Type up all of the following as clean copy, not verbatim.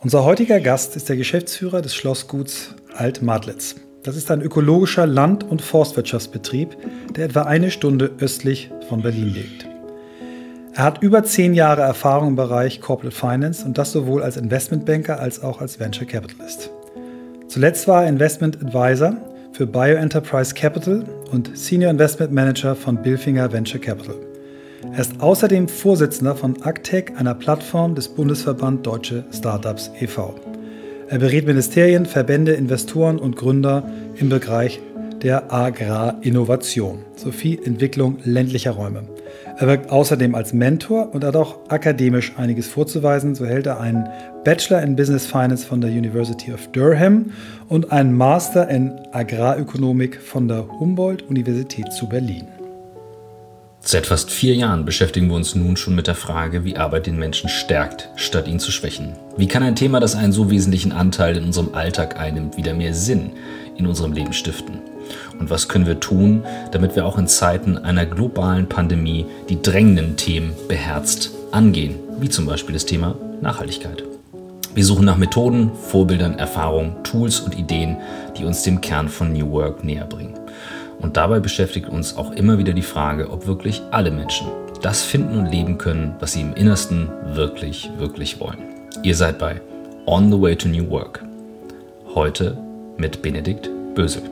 Unser heutiger Gast ist der Geschäftsführer des Schlossguts Alt-Madlitz. Das ist ein ökologischer Land- und Forstwirtschaftsbetrieb, der etwa eine Stunde östlich von Berlin liegt. Er hat über 10 Jahre Erfahrung im Bereich Corporate Finance und das sowohl als Investmentbanker als auch als Venture Capitalist. Zuletzt war er Investment Advisor für Bioenterprise Capital und Senior Investment Manager von Bilfinger Venture Capital. Er ist außerdem Vorsitzender von AgTech, einer Plattform des Bundesverband Deutsche Startups e.V. Er berät Ministerien, Verbände, Investoren und Gründer im Bereich der Agrarinnovation sowie Entwicklung ländlicher Räume. Er wirkt außerdem als Mentor und hat auch akademisch einiges vorzuweisen. So hält er einen Bachelor in Business Finance von der University of Durham und einen Master in Agrarökonomik von der Humboldt-Universität zu Berlin. Seit fast 4 Jahren beschäftigen wir uns nun schon mit der Frage, wie Arbeit den Menschen stärkt, statt ihn zu schwächen. Wie kann ein Thema, das einen so wesentlichen Anteil in unserem Alltag einnimmt, wieder mehr Sinn in unserem Leben stiften? Und was können wir tun, damit wir auch in Zeiten einer globalen Pandemie die drängenden Themen beherzt angehen, wie zum Beispiel das Thema Nachhaltigkeit? Wir suchen nach Methoden, Vorbildern, Erfahrungen, Tools und Ideen, die uns dem Kern von New Work näher bringen. Und dabei beschäftigt uns auch immer wieder die Frage, ob wirklich alle Menschen das finden und leben können, was sie im Innersten wirklich, wirklich wollen. Ihr seid bei On the Way to New Work. Heute mit Benedikt Bösel.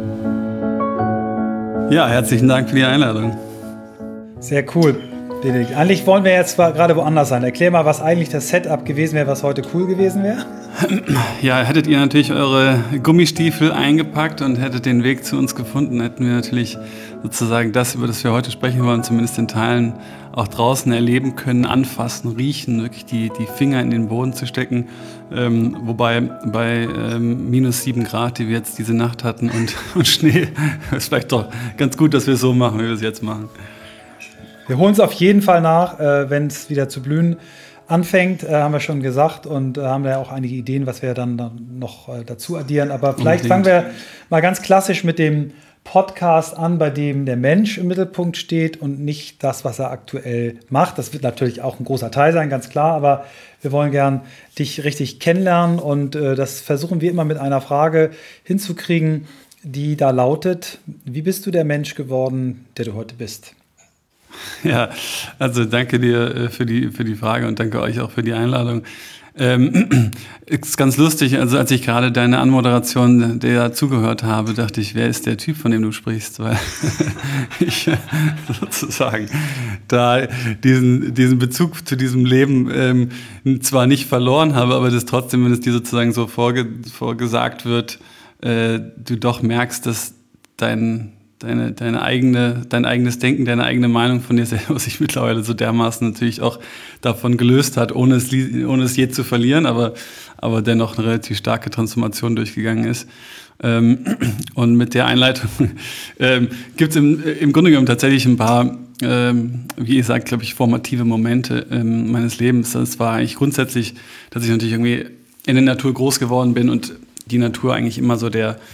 Ja, herzlichen Dank für die Einladung. Sehr cool, Benedikt. Eigentlich wollen wir jetzt zwar gerade woanders sein. Erklär mal, was eigentlich das Setup gewesen wäre, was heute cool gewesen wäre. Ja, hättet ihr natürlich eure Gummistiefel eingepackt und hättet den Weg zu uns gefunden, hätten wir natürlich sozusagen das, über das wir heute sprechen wollen, zumindest in Teilen auch draußen erleben können, anfassen, riechen, wirklich die Finger in den Boden zu stecken. Wobei bei minus 7 Grad, die wir jetzt diese Nacht hatten und Schnee, ist vielleicht doch ganz gut, dass wir es so machen, wie wir es jetzt machen. Wir holen es auf jeden Fall nach, wenn es wieder zu blühen anfängt, haben wir schon gesagt, und haben da auch einige Ideen, was wir dann noch dazu addieren. Aber vielleicht fangen wir mal ganz klassisch mit dem Podcast an, bei dem der Mensch im Mittelpunkt steht und nicht das, was er aktuell macht. Das wird natürlich auch ein großer Teil sein, ganz klar, aber wir wollen gern dich richtig kennenlernen und das versuchen wir immer mit einer Frage hinzukriegen, die da lautet: Wie bist du der Mensch geworden, der du heute bist? Ja, also danke dir für die Frage und danke euch auch für die Einladung. Ist ganz lustig, also als ich gerade deine Anmoderation der zugehört habe, dachte ich, wer ist der Typ, von dem du sprichst? Weil ich sozusagen da diesen Bezug zu diesem Leben zwar nicht verloren habe, aber das trotzdem, wenn es dir sozusagen so vorgesagt wird, du doch merkst, dass dein eigenes Denken, deine eigene Meinung von dir selber sich mittlerweile so dermaßen natürlich auch davon gelöst hat, ohne es je zu verlieren, aber dennoch eine relativ starke Transformation durchgegangen ist. Und mit der Einleitung gibt es im Grunde genommen tatsächlich ein paar, wie ihr sagt, glaube ich, formative Momente meines Lebens. Das war eigentlich grundsätzlich, dass ich natürlich irgendwie in der Natur groß geworden bin und die Natur eigentlich immer so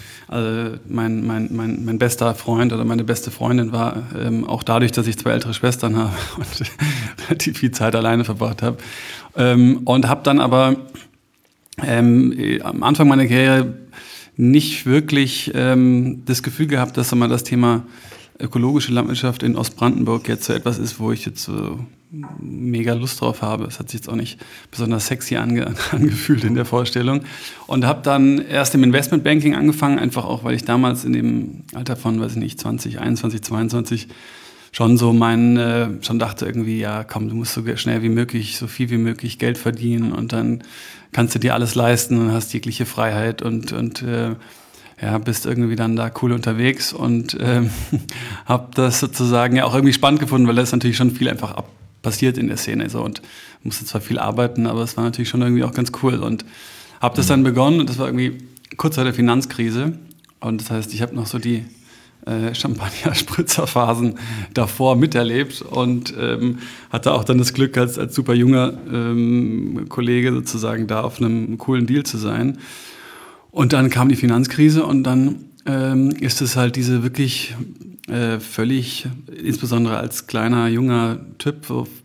mein bester Freund oder meine beste Freundin war, auch dadurch, dass ich 2 ältere Schwestern habe und relativ viel Zeit alleine verbracht habe. Und habe dann aber am Anfang meiner Karriere nicht wirklich das Gefühl gehabt, dass das Thema ökologische Landwirtschaft in Ostbrandenburg jetzt so etwas ist, wo ich jetzt so mega Lust drauf habe. Es hat sich jetzt auch nicht besonders sexy angefühlt in der Vorstellung. Und habe dann erst im Investmentbanking angefangen, einfach auch, weil ich damals in dem Alter von, 20, 21, 22 schon so schon dachte irgendwie, ja komm, du musst so schnell wie möglich, so viel wie möglich Geld verdienen und dann kannst du dir alles leisten und hast jegliche Freiheit und bist irgendwie dann da cool unterwegs und habe das sozusagen ja auch irgendwie spannend gefunden, weil das natürlich schon viel einfach passiert in der Szene so und musste zwar viel arbeiten, aber es war natürlich schon irgendwie auch ganz cool und habe das dann begonnen und das war irgendwie kurz vor der Finanzkrise und das heißt, ich habe noch so die Champagner-Spritzerphasen davor miterlebt und hatte auch dann das Glück, als super junger Kollege sozusagen da auf einem coolen Deal zu sein. Und dann kam die Finanzkrise und dann ist es halt diese wirklich völlig, insbesondere als kleiner, junger Typ, so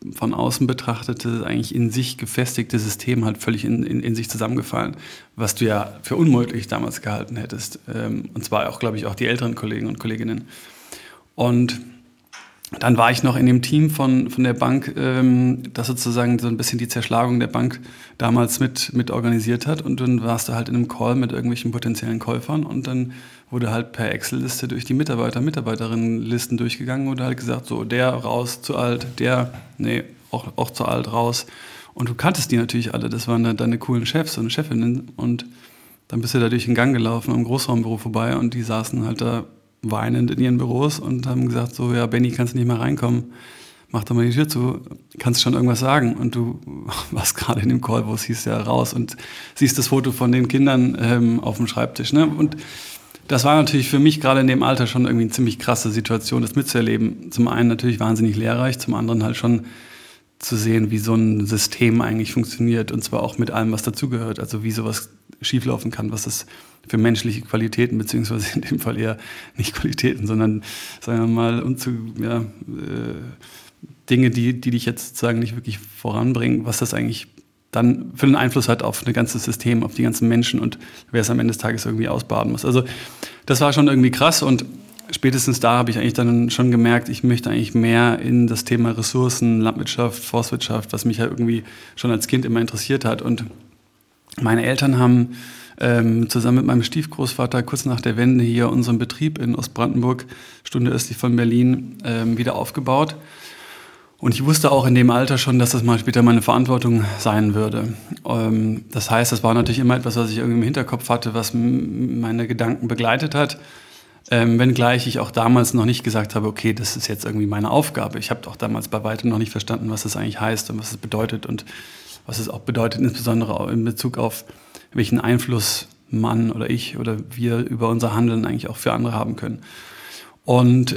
von außen betrachtete, eigentlich in sich gefestigte System halt völlig in sich zusammengefallen, was du ja für unmöglich damals gehalten hättest. Und zwar auch, glaube ich, auch die älteren Kollegen und Kolleginnen. Und dann war ich noch in dem Team von der Bank, das sozusagen so ein bisschen die Zerschlagung der Bank damals mit organisiert hat. Und dann warst du halt in einem Call mit irgendwelchen potenziellen Käufern und dann wurde halt per Excel-Liste durch die Mitarbeiterinnenlisten durchgegangen und halt gesagt, so, der raus, zu alt, der, nee, auch zu alt, raus. Und du kanntest die natürlich alle, das waren dann deine coolen Chefs und Chefinnen. Und dann bist du da durch den Gang gelaufen, am Großraumbüro vorbei und die saßen halt da weinend in ihren Büros und haben gesagt, so, ja, Benni, kannst du nicht mehr reinkommen, mach doch mal die Tür zu, kannst schon irgendwas sagen. Und du warst gerade in dem Call, wo es hieß, ja, raus und siehst das Foto von den Kindern auf dem Schreibtisch. Ne? Und das war natürlich für mich gerade in dem Alter schon irgendwie eine ziemlich krasse Situation, das mitzuerleben. Zum einen natürlich wahnsinnig lehrreich, zum anderen halt schon zu sehen, wie so ein System eigentlich funktioniert und zwar auch mit allem, was dazugehört. Also wie sowas schieflaufen kann, was das für menschliche Qualitäten, beziehungsweise in dem Fall eher nicht Qualitäten, sondern, sagen wir mal, Dinge, die dich jetzt sozusagen nicht wirklich voranbringen, was das eigentlich dann für einen Einfluss hat auf ein ganzes System, auf die ganzen Menschen und wer es am Ende des Tages irgendwie ausbaden muss. Also das war schon irgendwie krass und spätestens da habe ich eigentlich dann schon gemerkt, ich möchte eigentlich mehr in das Thema Ressourcen, Landwirtschaft, Forstwirtschaft, was mich ja irgendwie schon als Kind immer interessiert hat. Und meine Eltern haben zusammen mit meinem Stiefgroßvater kurz nach der Wende hier unseren Betrieb in Ostbrandenburg, Stunde östlich von Berlin, wieder aufgebaut. Und ich wusste auch in dem Alter schon, dass das mal später meine Verantwortung sein würde. Das heißt, das war natürlich immer etwas, was ich irgendwie im Hinterkopf hatte, was meine Gedanken begleitet hat. Wenngleich ich auch damals noch nicht gesagt habe, okay, das ist jetzt irgendwie meine Aufgabe. Ich habe auch damals bei weitem noch nicht verstanden, was das eigentlich heißt und was es bedeutet und was es auch bedeutet, insbesondere in Bezug auf welchen Einfluss man oder ich oder wir über unser Handeln eigentlich auch für andere haben können. Und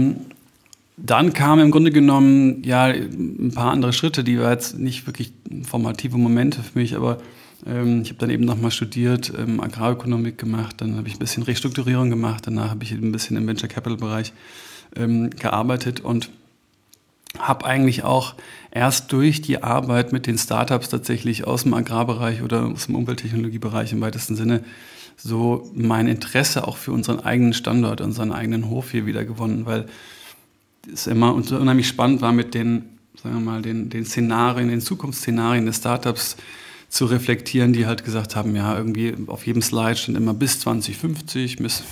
dann kamen im Grunde genommen ja ein paar andere Schritte, die war jetzt nicht wirklich formative Momente für mich, aber ich habe dann eben nochmal studiert, Agrarökonomik gemacht, dann habe ich ein bisschen Restrukturierung gemacht, danach habe ich ein bisschen im Venture Capital Bereich gearbeitet und habe eigentlich auch erst durch die Arbeit mit den Startups tatsächlich aus dem Agrarbereich oder aus dem Umwelttechnologiebereich im weitesten Sinne so mein Interesse auch für unseren eigenen Standort, unseren eigenen Hof hier wieder gewonnen, weil es immer unheimlich spannend war, mit den, sagen wir mal, den Szenarien, den Zukunftsszenarien des Startups zu reflektieren, die halt gesagt haben, ja, irgendwie auf jedem Slide stand immer bis 2050 müssen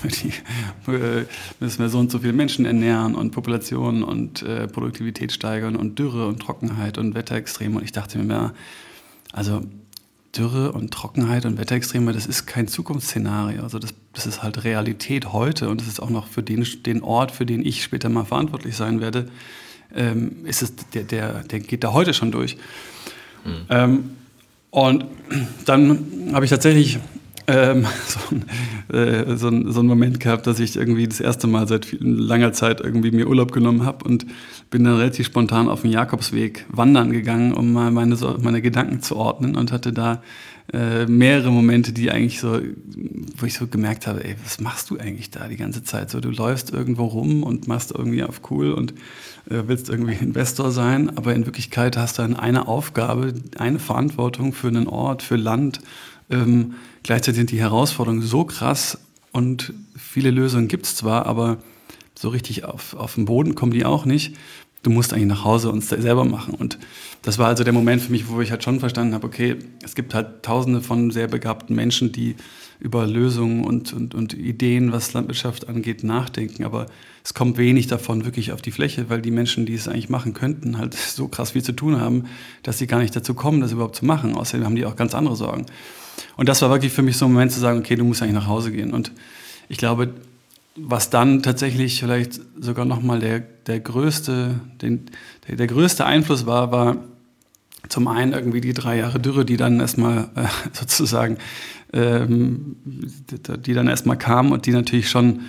wir so und so viele Menschen ernähren und Population und Produktivität steigern und Dürre und Trockenheit und Wetterextreme. Und ich dachte mir mehr, also Dürre und Trockenheit und Wetterextreme, das ist kein Zukunftsszenario. Also das ist halt Realität heute und das ist auch noch für den Ort, für den ich später mal verantwortlich sein werde, ist es der geht da heute schon durch. Und dann habe ich tatsächlich so einen Moment gehabt, dass ich irgendwie das erste Mal seit langer Zeit irgendwie mir Urlaub genommen habe und bin dann relativ spontan auf den Jakobsweg wandern gegangen, um mal meine Gedanken zu ordnen und hatte da mehrere Momente, die eigentlich so, wo ich so gemerkt habe, ey, was machst du eigentlich da die ganze Zeit? So, du läufst irgendwo rum und machst irgendwie auf cool und willst irgendwie Investor sein, aber in Wirklichkeit hast du dann eine Aufgabe, eine Verantwortung für einen Ort, für Land. Gleichzeitig sind die Herausforderungen so krass und viele Lösungen gibt es zwar, aber so richtig auf den Boden kommen die auch nicht. Du musst eigentlich nach Hause und selber machen. Und das war also der Moment für mich, wo ich halt schon verstanden habe, okay, es gibt halt Tausende von sehr begabten Menschen, die über Lösungen und Ideen, was Landwirtschaft angeht, nachdenken. Aber es kommt wenig davon wirklich auf die Fläche, weil die Menschen, die es eigentlich machen könnten, halt so krass viel zu tun haben, dass sie gar nicht dazu kommen, das überhaupt zu machen. Außerdem haben die auch ganz andere Sorgen. Und das war wirklich für mich so ein Moment zu sagen, okay, du musst eigentlich nach Hause gehen. Und ich glaube, was dann tatsächlich vielleicht sogar nochmal der größte Einfluss war zum einen irgendwie die 3 Jahre Dürre, die dann erstmal sozusagen, die dann erstmal kamen und die natürlich schon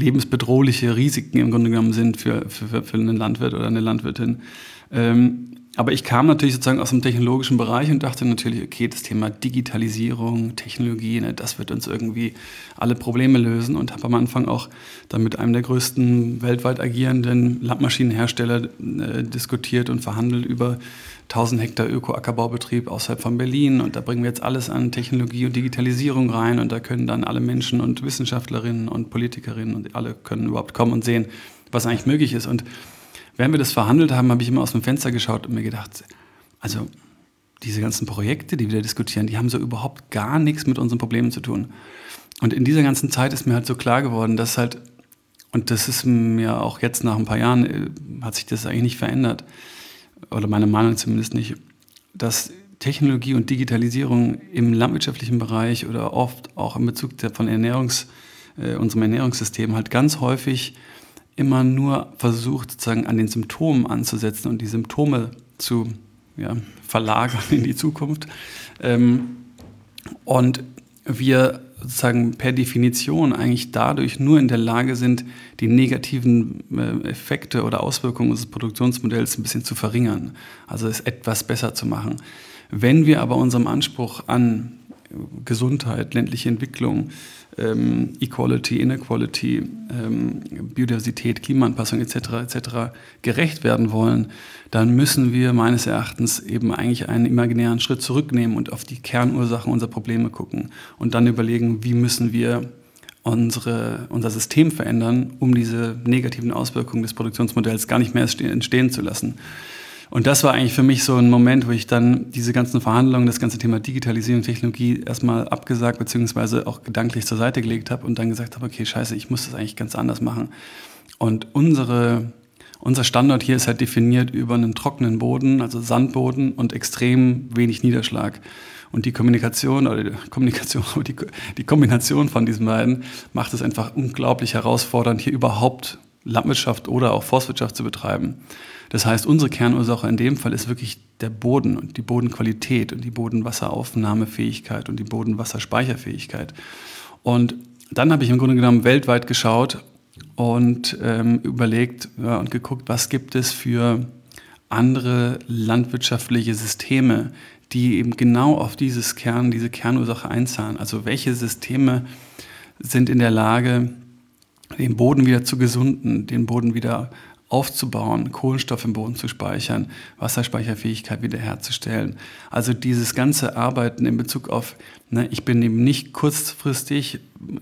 lebensbedrohliche Risiken im Grunde genommen sind für einen Landwirt oder eine Landwirtin. Aber ich kam natürlich sozusagen aus dem technologischen Bereich und dachte natürlich, okay, das Thema Digitalisierung, Technologie, ne, das wird uns irgendwie alle Probleme lösen und habe am Anfang auch dann mit einem der größten weltweit agierenden Landmaschinenhersteller diskutiert und verhandelt über 1000 Hektar Öko-Ackerbaubetrieb außerhalb von Berlin und da bringen wir jetzt alles an Technologie und Digitalisierung rein und da können dann alle Menschen und Wissenschaftlerinnen und Politikerinnen und alle können überhaupt kommen und sehen, was eigentlich möglich ist. Und während wir das verhandelt haben, habe ich immer aus dem Fenster geschaut und mir gedacht, also diese ganzen Projekte, die wir da diskutieren, die haben so überhaupt gar nichts mit unseren Problemen zu tun. Und in dieser ganzen Zeit ist mir halt so klar geworden, dass halt, und das ist mir auch jetzt nach ein paar Jahren, hat sich das eigentlich nicht verändert, oder meine Meinung zumindest nicht, dass Technologie und Digitalisierung im landwirtschaftlichen Bereich oder oft auch in Bezug von unserem Ernährungssystem halt ganz häufig immer nur versucht, sozusagen an den Symptomen anzusetzen und die Symptome zu verlagern in die Zukunft. Und wir sozusagen per Definition eigentlich dadurch nur in der Lage sind, die negativen Effekte oder Auswirkungen unseres Produktionsmodells ein bisschen zu verringern, also es etwas besser zu machen. Wenn wir aber unserem Anspruch an Gesundheit, ländliche Entwicklung, Equality, Inequality, Biodiversität, Klimaanpassung etc. gerecht werden wollen, dann müssen wir meines Erachtens eben eigentlich einen imaginären Schritt zurücknehmen und auf die Kernursachen unserer Probleme gucken und dann überlegen, wie müssen wir unser System verändern, um diese negativen Auswirkungen des Produktionsmodells gar nicht mehr entstehen zu lassen. Und das war eigentlich für mich so ein Moment, wo ich dann diese ganzen Verhandlungen, das ganze Thema Digitalisierung, Technologie erstmal abgesagt beziehungsweise auch gedanklich zur Seite gelegt habe und dann gesagt habe, okay, scheiße, ich muss das eigentlich ganz anders machen. Und unser Standort hier ist halt definiert über einen trockenen Boden, also Sandboden und extrem wenig Niederschlag. Und die Kombination von diesen beiden macht es einfach unglaublich herausfordernd, hier überhaupt Landwirtschaft oder auch Forstwirtschaft zu betreiben. Das heißt, unsere Kernursache in dem Fall ist wirklich der Boden und die Bodenqualität und die Bodenwasseraufnahmefähigkeit und die Bodenwasserspeicherfähigkeit. Und dann habe ich im Grunde genommen weltweit geschaut und überlegt und geguckt, was gibt es für andere landwirtschaftliche Systeme, die eben genau auf diese Kernursache einzahlen. Also welche Systeme sind in der Lage, den Boden wieder zu gesunden, den Boden wieder aufzubauen, Kohlenstoff im Boden zu speichern, Wasserspeicherfähigkeit wiederherzustellen. Also dieses ganze Arbeiten in Bezug auf, ich bin eben nicht kurzfristig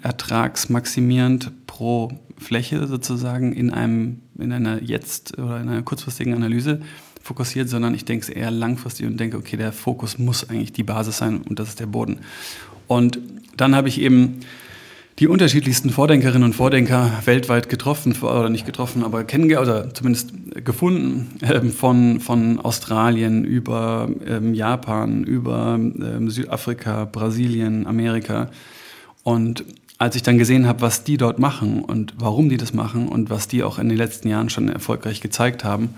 ertragsmaximierend pro Fläche sozusagen in einer kurzfristigen Analyse fokussiert, sondern ich denke eher langfristig und denke, okay, der Fokus muss eigentlich die Basis sein und das ist der Boden. Und dann habe ich eben die unterschiedlichsten Vordenkerinnen und Vordenker weltweit getroffen, oder nicht getroffen, aber kennengelernt, oder zumindest gefunden, von Australien über Japan, über Südafrika, Brasilien, Amerika. Und als ich dann gesehen habe, was die dort machen und warum die das machen und was die auch in den letzten Jahren schon erfolgreich gezeigt haben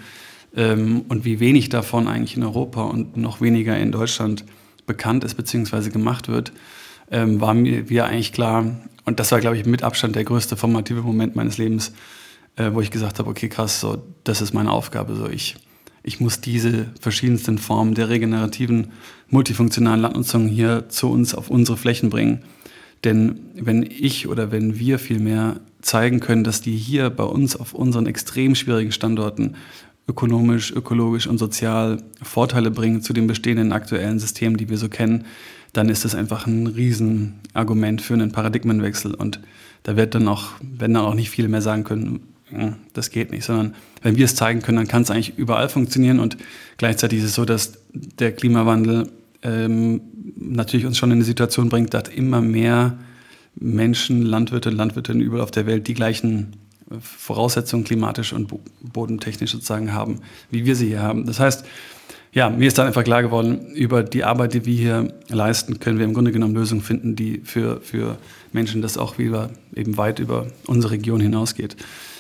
und wie wenig davon eigentlich in Europa und noch weniger in Deutschland bekannt ist bzw. gemacht wird, war mir eigentlich klar, und das war, glaube ich, mit Abstand der größte formative Moment meines Lebens, wo ich gesagt habe, okay, krass, so, das ist meine Aufgabe. So, ich muss diese verschiedensten Formen der regenerativen, multifunktionalen Landnutzung hier zu uns auf unsere Flächen bringen. Denn wenn wir vielmehr zeigen können, dass die hier bei uns auf unseren extrem schwierigen Standorten ökonomisch, ökologisch und sozial Vorteile bringen zu den bestehenden aktuellen Systemen, die wir so kennen, dann ist das einfach ein Riesenargument für einen Paradigmenwechsel. Und da werden dann auch nicht viele mehr sagen können, das geht nicht, sondern wenn wir es zeigen können, dann kann es eigentlich überall funktionieren. Und gleichzeitig ist es so, dass der Klimawandel natürlich uns schon in eine Situation bringt, dass immer mehr Menschen, Landwirte und Landwirtinnen überall auf der Welt die gleichen Voraussetzungen klimatisch und bodentechnisch sozusagen haben, wie wir sie hier haben. Das heißt, ja, mir ist dann einfach klar geworden, über die Arbeit, die wir hier leisten, können wir im Grunde genommen Lösungen finden, die für Menschen das auch wieder eben weit über unsere Region hinausgeht.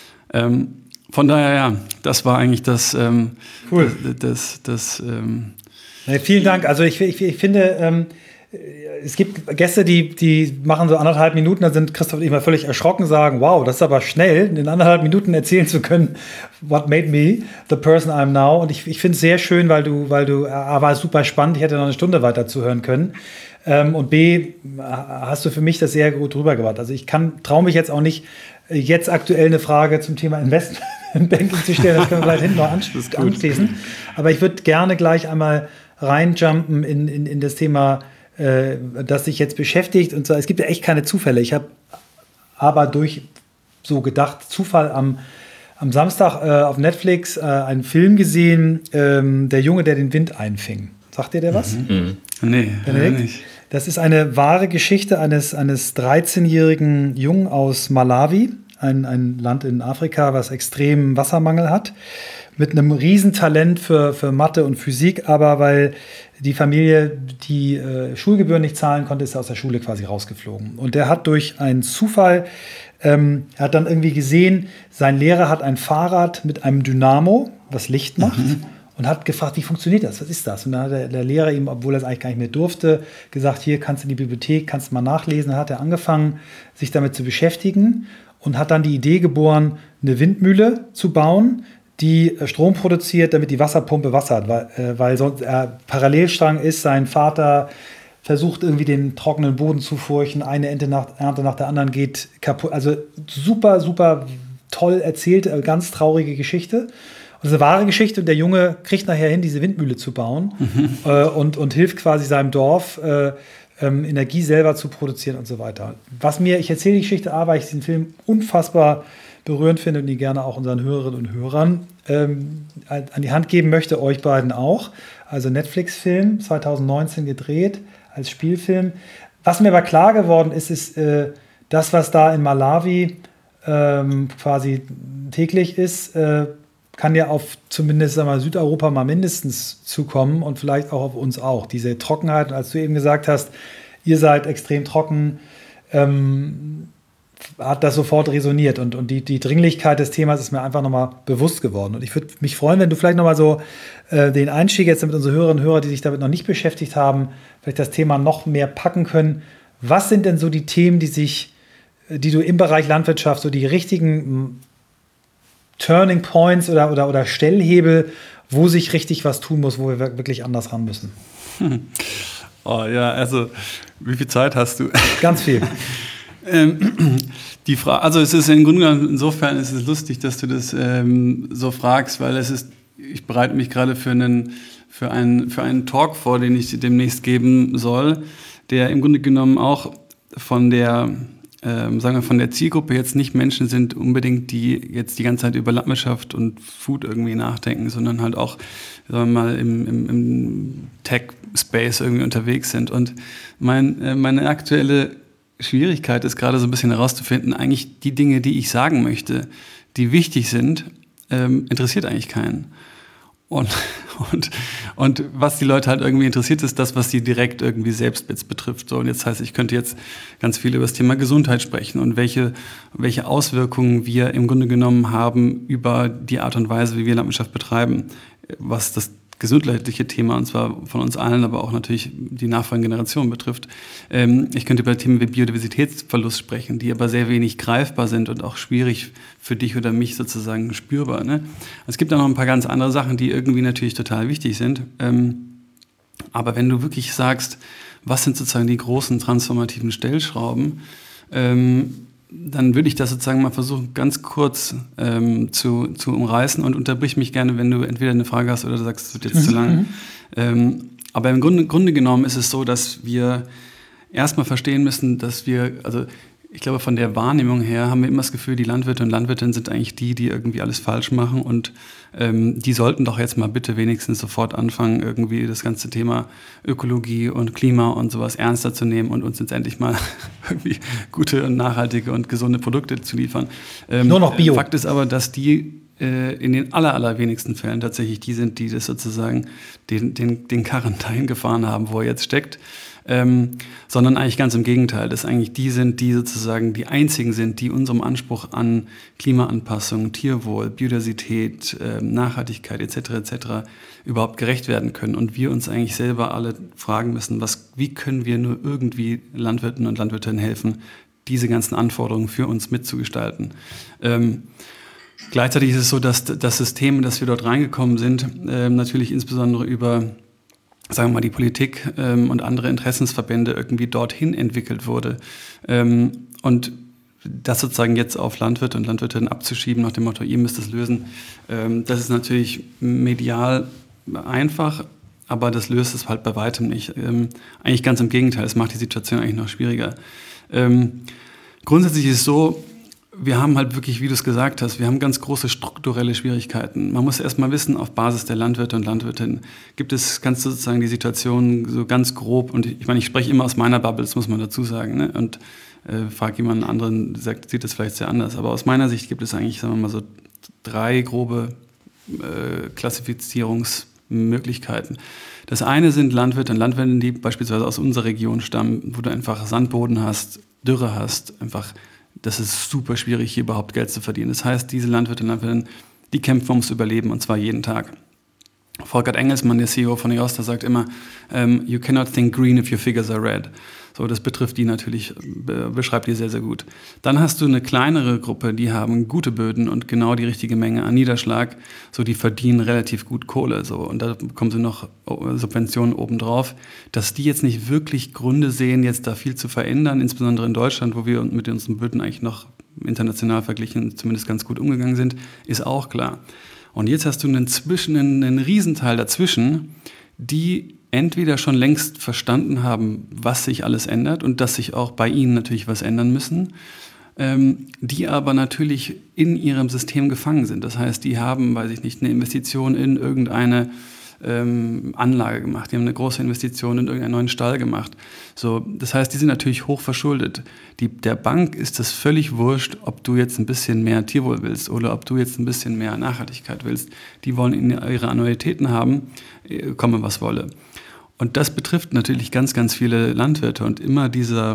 Von daher, ja, das war eigentlich das. Cool. Vielen Dank. Also ich finde, es gibt Gäste, die machen so 1,5 Minuten, dann sind Christoph und ich mal völlig erschrocken, sagen, wow, das ist aber schnell, in 1,5 Minuten erzählen zu können, what made me the person I'm now. Und ich finde es sehr schön, weil du, war super spannend, ich hätte noch eine Stunde weiter zuhören können. Und B, hast du für mich das sehr gut rübergebracht. Also ich traue mich jetzt auch nicht, jetzt aktuell eine Frage zum Thema Investmentbanking zu stellen, das können wir vielleicht hinten noch anschließen. Aber ich würde gerne gleich einmal reinjumpen in das Thema, das sich jetzt beschäftigt. Und zwar, es gibt ja echt keine Zufälle. Ich habe aber durch so gedacht, Zufall am Samstag auf Netflix einen Film gesehen, Der Junge, der den Wind einfing. Sagt dir der was? Nee, nicht. Das ist eine wahre Geschichte eines 13-jährigen Jungen aus Malawi, ein Land in Afrika, was extremen Wassermangel hat, mit einem Riesentalent für Mathe und Physik, aber weil die Familie die Schulgebühren nicht zahlen konnte, ist er aus der Schule quasi rausgeflogen. Und der hat durch einen Zufall, er hat dann irgendwie gesehen, sein Lehrer hat ein Fahrrad mit einem Dynamo, was Licht macht. Und hat gefragt, wie funktioniert das? Was ist das? Und dann hat der Lehrer ihm, obwohl er es eigentlich gar nicht mehr durfte, gesagt, hier kannst du in die Bibliothek, kannst du mal nachlesen. Dann hat er angefangen, sich damit zu beschäftigen und hat dann die Idee geboren, eine Windmühle zu bauen, die Strom produziert, damit die Wasserpumpe Wasser hat. Weil sonst Parallelstrang ist, sein Vater versucht irgendwie den trockenen Boden zu furchen, eine Ernte nach der anderen geht kaputt. Also super, super toll erzählt, ganz traurige Geschichte. Das ist eine wahre Geschichte und der Junge kriegt nachher hin, diese Windmühle zu bauen und hilft quasi seinem Dorf, Energie selber zu produzieren und so weiter. Ich erzähle die Geschichte, weil ich diesen Film unfassbar berührend finde und ihn gerne auch unseren Hörerinnen und Hörern an die Hand geben möchte, euch beiden auch. Also Netflix-Film, 2019 gedreht als Spielfilm. Was mir aber klar geworden ist, das, was da in Malawi quasi täglich ist, kann ja auf zumindest Südeuropa mal mindestens zukommen und vielleicht auch auf uns auch. Diese Trockenheit, und als du eben gesagt hast, ihr seid extrem trocken, hat das sofort resoniert und die Dringlichkeit des Themas ist mir einfach nochmal bewusst geworden. Und ich würde mich freuen, wenn du vielleicht nochmal so den Einstieg jetzt mit unseren Hörerinnen und Hörern, die sich damit noch nicht beschäftigt haben, vielleicht das Thema noch mehr packen können. Was sind denn so die Themen, die du im Bereich Landwirtschaft, so die richtigen Turning Points oder Stellhebel, wo sich richtig was tun muss, wo wir wirklich anders ran müssen? Oh ja, also wie viel Zeit hast du? Ganz viel. Die Frage, also es ist im Grunde genommen, insofern ist es lustig, dass du das so fragst, weil ich bereite mich gerade für einen Talk vor, den ich demnächst geben soll, der im Grunde genommen auch von der Zielgruppe jetzt nicht Menschen sind unbedingt, die jetzt die ganze Zeit über Landwirtschaft und Food irgendwie nachdenken, sondern halt auch, sagen wir mal, im Tech-Space irgendwie unterwegs sind. Und meine aktuelle Schwierigkeit ist gerade so ein bisschen herauszufinden, eigentlich die Dinge, die ich sagen möchte, die wichtig sind, interessiert eigentlich keinen. Und was die Leute halt irgendwie interessiert, ist das, was die direkt irgendwie selbst betrifft. So, und jetzt heißt, ich könnte jetzt ganz viel über das Thema Gesundheit sprechen und welche Auswirkungen wir im Grunde genommen haben über die Art und Weise, wie wir Landwirtschaft betreiben, was das gesundheitliche Thema, und zwar von uns allen, aber auch natürlich die nachfolgende Generation betrifft. Ich könnte über Themen wie Biodiversitätsverlust sprechen, die aber sehr wenig greifbar sind und auch schwierig für dich oder mich sozusagen spürbar. Ne? Es gibt auch noch ein paar ganz andere Sachen, die irgendwie natürlich total wichtig sind. Aber wenn du wirklich sagst, was sind sozusagen die großen transformativen Stellschrauben, dann würde ich das sozusagen mal versuchen, ganz kurz zu umreißen und unterbrich mich gerne, wenn du entweder eine Frage hast oder du sagst, es wird jetzt zu lang. Aber im Grunde genommen ist es so, dass wir erstmal verstehen müssen, dass ich glaube, von der Wahrnehmung her haben wir immer das Gefühl, die Landwirte und Landwirtinnen sind eigentlich die irgendwie alles falsch machen und die sollten doch jetzt mal bitte wenigstens sofort anfangen, irgendwie das ganze Thema Ökologie und Klima und sowas ernster zu nehmen und uns jetzt endlich mal irgendwie gute und nachhaltige und gesunde Produkte zu liefern. Nur noch Bio. Fakt ist aber, dass die in den allerwenigsten Fällen tatsächlich die sind, die das sozusagen den Karren dahin gefahren haben, wo er jetzt steckt, sondern eigentlich ganz im Gegenteil, dass eigentlich die sind, die sozusagen die einzigen sind, die unserem Anspruch an Klimaanpassung, Tierwohl, Biodiversität, Nachhaltigkeit etc. überhaupt gerecht werden können. Und wir uns eigentlich selber alle fragen müssen, wie können wir nur irgendwie Landwirten und Landwirtinnen helfen, diese ganzen Anforderungen für uns mitzugestalten. Gleichzeitig ist es so, dass das System, in das wir dort reingekommen sind, natürlich insbesondere über, sagen wir mal, die Politik und andere Interessensverbände irgendwie dorthin entwickelt wurde. Und das sozusagen jetzt auf Landwirte und Landwirtinnen abzuschieben, nach dem Motto, ihr müsst es lösen, das ist natürlich medial einfach, aber das löst es halt bei weitem nicht. Eigentlich ganz im Gegenteil, es macht die Situation eigentlich noch schwieriger. Grundsätzlich ist es so, wir haben halt wirklich, wie du es gesagt hast, wir haben ganz große strukturelle Schwierigkeiten. Man muss erst mal wissen, auf Basis der Landwirte und Landwirtinnen kannst du sozusagen die Situation so ganz grob, und ich meine, ich spreche immer aus meiner Bubble, das muss man dazu sagen, ne? Und frag jemanden anderen, sieht das vielleicht sehr anders. Aber aus meiner Sicht gibt es eigentlich, sagen wir mal so, 3 grobe Klassifizierungsmöglichkeiten. Das eine sind Landwirte und Landwirtinnen, die beispielsweise aus unserer Region stammen, wo du einfach Sandboden hast, Dürre hast, einfach, das ist super schwierig, hier überhaupt Geld zu verdienen. Das heißt, diese Landwirte und Landwirtinnen, die kämpfen ums Überleben, und zwar jeden Tag. Volkert Engelsmann, der CEO von EOS, sagt immer, you cannot think green if your figures are red. So, das betrifft die natürlich, beschreibt die sehr, sehr gut. Dann hast du eine kleinere Gruppe, die haben gute Böden und genau die richtige Menge an Niederschlag. So, die verdienen relativ gut Kohle. So, und da kommen so noch Subventionen obendrauf. Dass die jetzt nicht wirklich Gründe sehen, jetzt da viel zu verändern, insbesondere in Deutschland, wo wir mit unseren Böden eigentlich noch international verglichen zumindest ganz gut umgegangen sind, ist auch klar. Und jetzt hast du einen Riesenteil dazwischen, die entweder schon längst verstanden haben, was sich alles ändert und dass sich auch bei ihnen natürlich was ändern müssen, die aber natürlich in ihrem System gefangen sind. Das heißt, die haben, weiß ich nicht, eine Investition in irgendeine Anlage gemacht, die haben eine große Investition in irgendeinen neuen Stall gemacht. So, das heißt, die sind natürlich hoch verschuldet. Der Bank ist das völlig wurscht, ob du jetzt ein bisschen mehr Tierwohl willst oder ob du jetzt ein bisschen mehr Nachhaltigkeit willst. Die wollen ihre Annuitäten haben, komme was wolle. Und das betrifft natürlich ganz, ganz viele Landwirte. Und immer dieser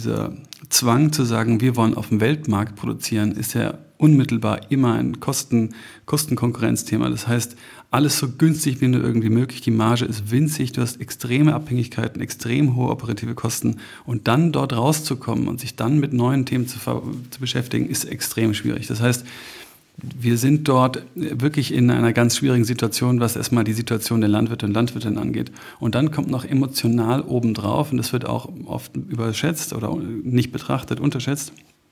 Zwang zu sagen, wir wollen auf dem Weltmarkt produzieren, ist ja unmittelbar immer ein Kostenkonkurrenzthema. Das heißt, alles so günstig wie nur irgendwie möglich. Die Marge ist winzig, du hast extreme Abhängigkeiten, extrem hohe operative Kosten. Und dann dort rauszukommen und sich dann mit neuen Themen zu beschäftigen, ist extrem schwierig. Das heißt, wir sind dort wirklich in einer ganz schwierigen Situation, was erstmal die Situation der Landwirte und Landwirtinnen angeht. Und dann kommt noch emotional obendrauf, und das wird auch oft überschätzt oder nicht betrachtet, unterschätzt,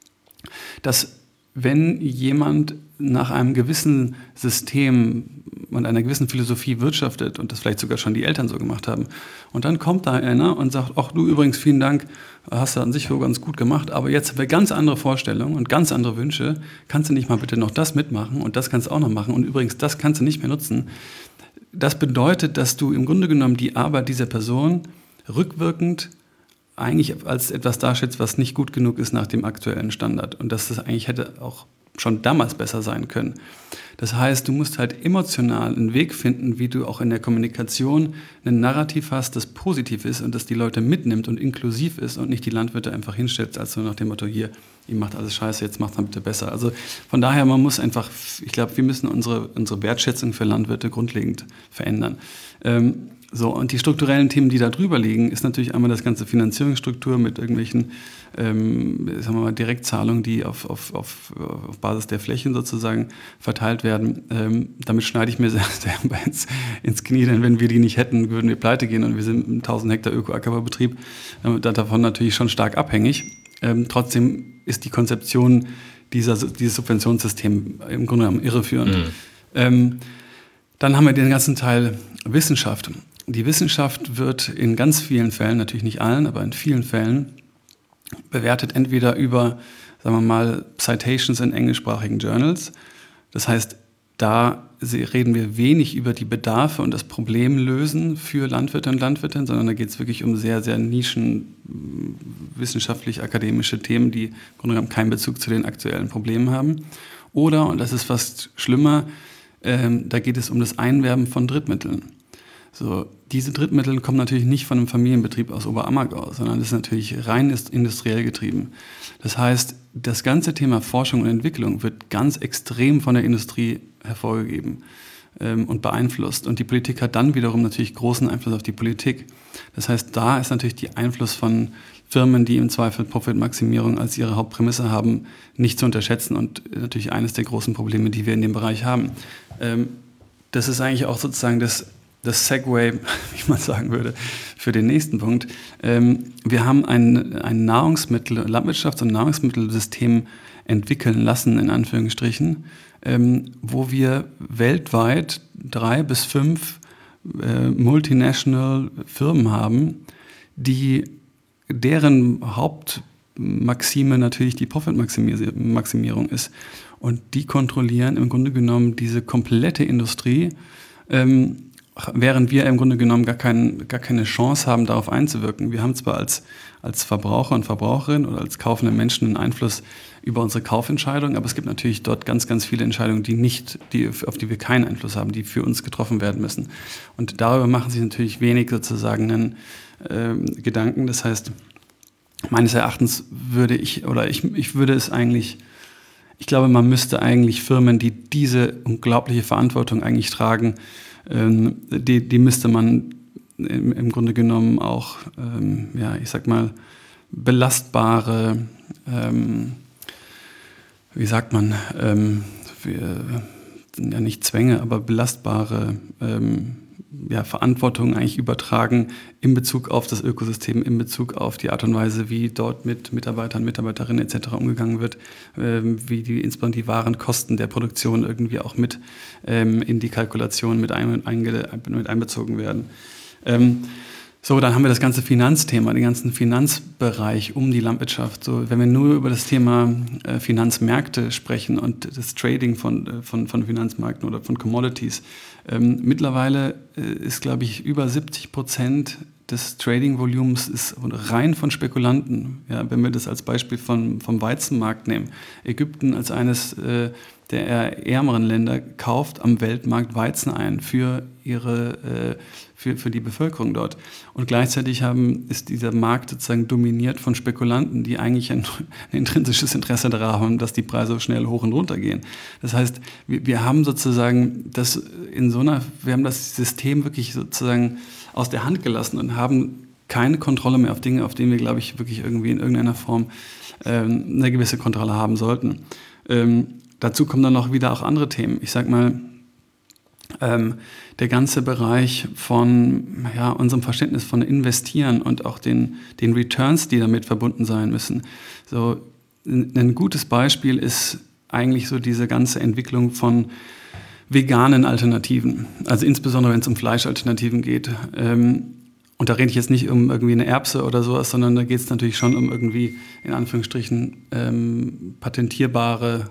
dass wenn jemand nach einem gewissen System und einer gewissen Philosophie wirtschaftet und das vielleicht sogar schon die Eltern so gemacht haben, und dann kommt da einer und sagt, ach du übrigens, vielen Dank, hast du an sich so ganz gut gemacht, aber jetzt haben wir ganz andere Vorstellungen und ganz andere Wünsche, kannst du nicht mal bitte noch das mitmachen und das kannst du auch noch machen und übrigens das kannst du nicht mehr nutzen. Das bedeutet, dass du im Grunde genommen die Arbeit dieser Person rückwirkend eigentlich als etwas darstellst, was nicht gut genug ist nach dem aktuellen Standard. Und dass das eigentlich hätte auch schon damals besser sein können. Das heißt, du musst halt emotional einen Weg finden, wie du auch in der Kommunikation ein Narrativ hast, das positiv ist und das die Leute mitnimmt und inklusiv ist und nicht die Landwirte einfach hinstellt, als so nach dem Motto, hier, ihr macht alles scheiße, jetzt macht mal bitte besser. Also von daher, man muss einfach, ich glaube, wir müssen unsere Wertschätzung für Landwirte grundlegend verändern. So, und die strukturellen Themen, die da drüber liegen, ist natürlich einmal das ganze Finanzierungsstruktur mit irgendwelchen sagen wir mal, Direktzahlungen, die auf Basis der Flächen sozusagen verteilt werden. Damit schneide ich mir sehr, sehr ins Knie, denn wenn wir die nicht hätten, würden wir pleite gehen und wir sind ein 1000 Hektar Öko-Ackerbaubetrieb, davon natürlich schon stark abhängig. Trotzdem ist die Konzeption dieses Subventionssystems im Grunde genommen irreführend. Dann haben wir den ganzen Teil Wissenschaft. Die Wissenschaft wird in ganz vielen Fällen, natürlich nicht allen, aber in vielen Fällen bewertet entweder über, sagen wir mal, Citations in englischsprachigen Journals. Das heißt, da reden wir wenig über die Bedarfe und das Problemlösen für Landwirte und Landwirtinnen, sondern da geht es wirklich um sehr, sehr wissenschaftlich-akademische Themen, die im Grunde genommen keinen Bezug zu den aktuellen Problemen haben. Oder, und das ist fast schlimmer, da geht es um das Einwerben von Drittmitteln. So, diese Drittmittel kommen natürlich nicht von einem Familienbetrieb aus Oberammergau, sondern das ist natürlich rein industriell getrieben. Das heißt, das ganze Thema Forschung und Entwicklung wird ganz extrem von der Industrie hervorgegeben und beeinflusst. Und die Politik hat dann wiederum natürlich großen Einfluss auf die Politik. Das heißt, da ist natürlich der Einfluss von Firmen, die im Zweifel Profitmaximierung als ihre Hauptprämisse haben, nicht zu unterschätzen und natürlich eines der großen Probleme, die wir in dem Bereich haben. Das ist eigentlich auch sozusagen das Segway, wie man sagen würde, für den nächsten Punkt. Wir haben ein Landwirtschafts- und Nahrungsmittelsystem entwickeln lassen, in Anführungsstrichen, wo wir weltweit 3 bis 5 multinational Firmen haben, deren Hauptmaxime natürlich die Profitmaximierung ist. Und die kontrollieren im Grunde genommen diese komplette Industrie, während wir im Grunde genommen gar keine Chance haben, darauf einzuwirken. Wir haben zwar als Verbraucher und Verbraucherin oder als kaufende Menschen einen Einfluss über unsere Kaufentscheidung, aber es gibt natürlich dort ganz, ganz viele Entscheidungen, auf die wir keinen Einfluss haben, die für uns getroffen werden müssen. Und darüber machen sich natürlich wenig sozusagen einen Gedanken. Das heißt, meines Erachtens ich glaube, man müsste eigentlich Firmen, die diese unglaubliche Verantwortung eigentlich tragen, die müsste man im Grunde genommen auch, belastbare, nicht Zwänge, aber belastbare Verantwortung eigentlich übertragen in Bezug auf das Ökosystem, in Bezug auf die Art und Weise, wie dort mit Mitarbeitern, Mitarbeiterinnen etc. umgegangen wird, wie insbesondere die Warenkosten der Produktion irgendwie auch mit in die Kalkulation mit einbezogen werden. So, dann haben wir das ganze Finanzthema, den ganzen Finanzbereich um die Landwirtschaft. So, wenn wir nur über das Thema Finanzmärkte sprechen und das Trading von Finanzmärkten oder von Commodities, mittlerweile ist, glaube ich, über 70% des Trading-Volumens ist rein von Spekulanten. Ja, wenn wir das als Beispiel vom Weizenmarkt nehmen. Ägypten als eines der eher ärmeren Länder kauft am Weltmarkt Weizen ein für die Bevölkerung dort. Und gleichzeitig ist dieser Markt sozusagen dominiert von Spekulanten, die eigentlich ein intrinsisches Interesse daran haben, dass die Preise schnell hoch und runter gehen. Das heißt, wir haben sozusagen wir haben das System wirklich sozusagen aus der Hand gelassen und haben keine Kontrolle mehr auf Dinge, auf denen wir, glaube ich, wirklich irgendwie in irgendeiner Form eine gewisse Kontrolle haben sollten. Dazu kommen dann noch wieder auch andere Themen. Ich sag mal, der ganze Bereich von unserem Verständnis von Investieren und auch den Returns, die damit verbunden sein müssen. So ein gutes Beispiel ist eigentlich so diese ganze Entwicklung von veganen Alternativen. Also insbesondere, wenn es um Fleischalternativen geht. Und da rede ich jetzt nicht um irgendwie eine Erbse oder sowas, sondern da geht es natürlich schon um irgendwie, in Anführungsstrichen, patentierbare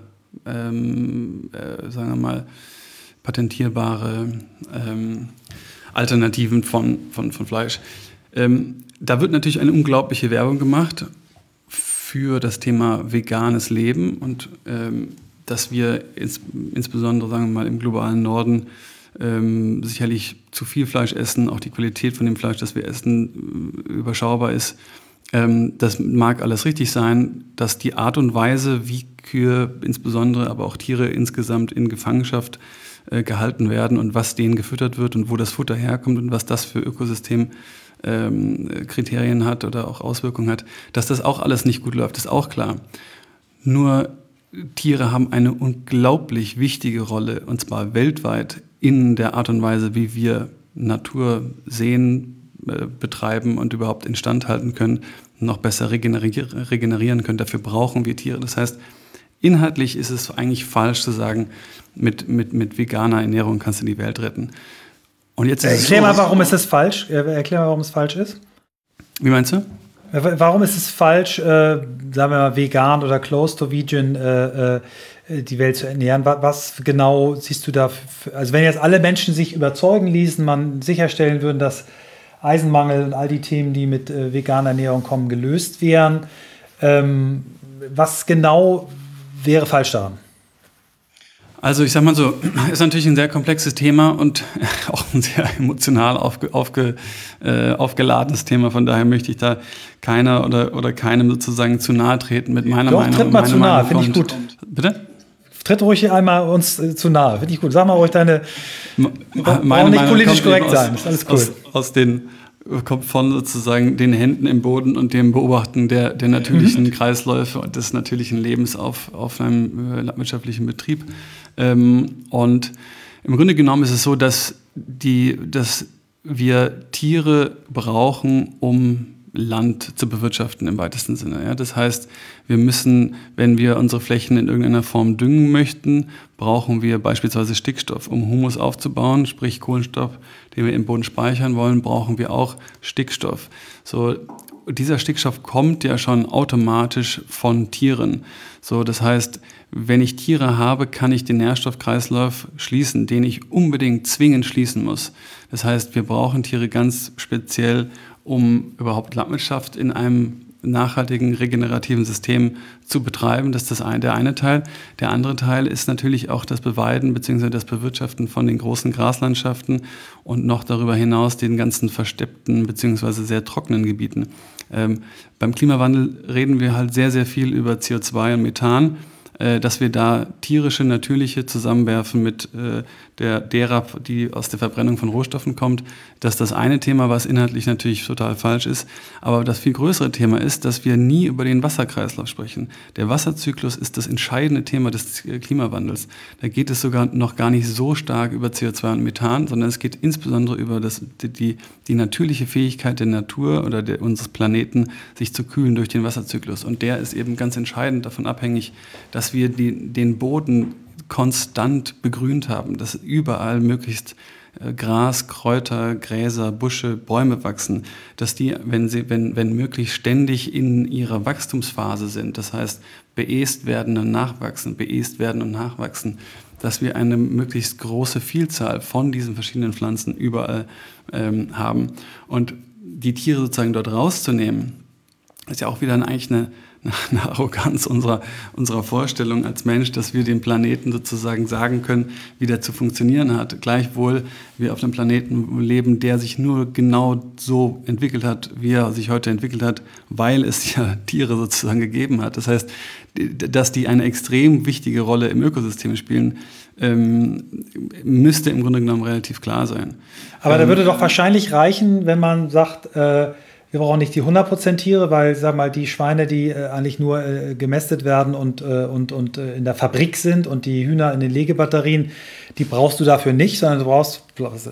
Alternativen von Fleisch. Da wird natürlich eine unglaubliche Werbung gemacht für das Thema veganes Leben und dass wir insbesondere, sagen wir mal, im globalen Norden sicherlich zu viel Fleisch essen, auch die Qualität von dem Fleisch, das wir essen, überschaubar ist. Das mag alles richtig sein, dass die Art und Weise, wie Kühe insbesondere, aber auch Tiere insgesamt in Gefangenschaft gehalten werden und was denen gefüttert wird und wo das Futter herkommt und was das für Ökosystemkriterien hat oder auch Auswirkungen hat, dass das auch alles nicht gut läuft, ist auch klar. Nur Tiere haben eine unglaublich wichtige Rolle, und zwar weltweit, in der Art und Weise, wie wir Natur sehen, betreiben und überhaupt instand halten können, noch besser regenerieren können. Dafür brauchen wir Tiere. Das heißt, inhaltlich ist es eigentlich falsch zu sagen, mit veganer Ernährung kannst du die Welt retten. Und jetzt Erklär mal, warum ist das falsch? Erklär mal, warum es falsch ist. Wie meinst du? Warum ist es falsch, sagen wir mal, vegan oder close to vegan die Welt zu ernähren? Was genau siehst du da? Also wenn jetzt alle Menschen sich überzeugen ließen, man sicherstellen würden, dass Eisenmangel und all die Themen, die mit veganer Ernährung kommen, gelöst wären. Was genau wäre falsch daran? Also ich sag mal so, ist natürlich ein sehr komplexes Thema und auch ein sehr emotional aufgeladenes Thema. Von daher möchte ich da keiner oder keinem sozusagen zu nahe treten mit meiner Meinung. Tritt mal zu nahe, finde ich gut. Bitte? Tritt ruhig einmal uns zu nahe, finde ich gut. Sag mal ruhig deine... Meine nicht politisch korrekt sein, ist alles cool. Kommt von sozusagen den Händen im Boden und dem Beobachten der natürlichen Kreisläufe und des natürlichen Lebens auf einem landwirtschaftlichen Betrieb. Und im Grunde genommen ist es so, dass wir Tiere brauchen, um Land zu bewirtschaften im weitesten Sinne. Ja? Das heißt, wir müssen, wenn wir unsere Flächen in irgendeiner Form düngen möchten, brauchen wir beispielsweise Stickstoff, um Humus aufzubauen, sprich Kohlenstoff, den wir im Boden speichern wollen, brauchen wir auch Stickstoff. So, dieser Stickstoff kommt ja schon automatisch von Tieren. So, das heißt, wenn ich Tiere habe, kann ich den Nährstoffkreislauf schließen, den ich unbedingt zwingend schließen muss. Das heißt, wir brauchen Tiere ganz speziell, um überhaupt Landwirtschaft in einem nachhaltigen, regenerativen System zu betreiben. Das ist der eine Teil. Der andere Teil ist natürlich auch das Beweiden bzw. das Bewirtschaften von den großen Graslandschaften und noch darüber hinaus den ganzen versteppten bzw. sehr trockenen Gebieten. Beim Klimawandel reden wir halt sehr, sehr viel über CO2 und Methan, dass wir da tierische, natürliche zusammenwerfen mit derer, die aus der Verbrennung von Rohstoffen kommt. Das ist das eine Thema, was inhaltlich natürlich total falsch ist. Aber das viel größere Thema ist, dass wir nie über den Wasserkreislauf sprechen. Der Wasserzyklus ist das entscheidende Thema des Klimawandels. Da geht es sogar noch gar nicht so stark über CO2 und Methan, sondern es geht insbesondere über die natürliche Fähigkeit der Natur oder unseres Planeten, sich zu kühlen durch den Wasserzyklus. Und der ist eben ganz entscheidend davon abhängig, dass wir den Boden konstant begrünt haben, dass überall möglichst Gras, Kräuter, Gräser, Busche, Bäume wachsen, dass die, wenn möglich, ständig in ihrer Wachstumsphase sind. Das heißt, beest werden und nachwachsen, dass wir eine möglichst große Vielzahl von diesen verschiedenen Pflanzen überall haben. Und die Tiere sozusagen dort rauszunehmen, ist ja auch wieder eigentlich eine Arroganz unserer Vorstellung als Mensch, dass wir dem Planeten sozusagen sagen können, wie der zu funktionieren hat. Gleichwohl wir auf einem Planeten leben, der sich nur genau so entwickelt hat, wie er sich heute entwickelt hat, weil es ja Tiere sozusagen gegeben hat. Das heißt, dass die eine extrem wichtige Rolle im Ökosystem spielen, müsste im Grunde genommen relativ klar sein. Aber da würde doch wahrscheinlich reichen, wenn man sagt, wir brauchen nicht die 100% Tiere, weil, sag mal, die Schweine, die eigentlich nur gemästet werden und in der Fabrik sind und die Hühner in den Legebatterien, die brauchst du dafür nicht, sondern du brauchst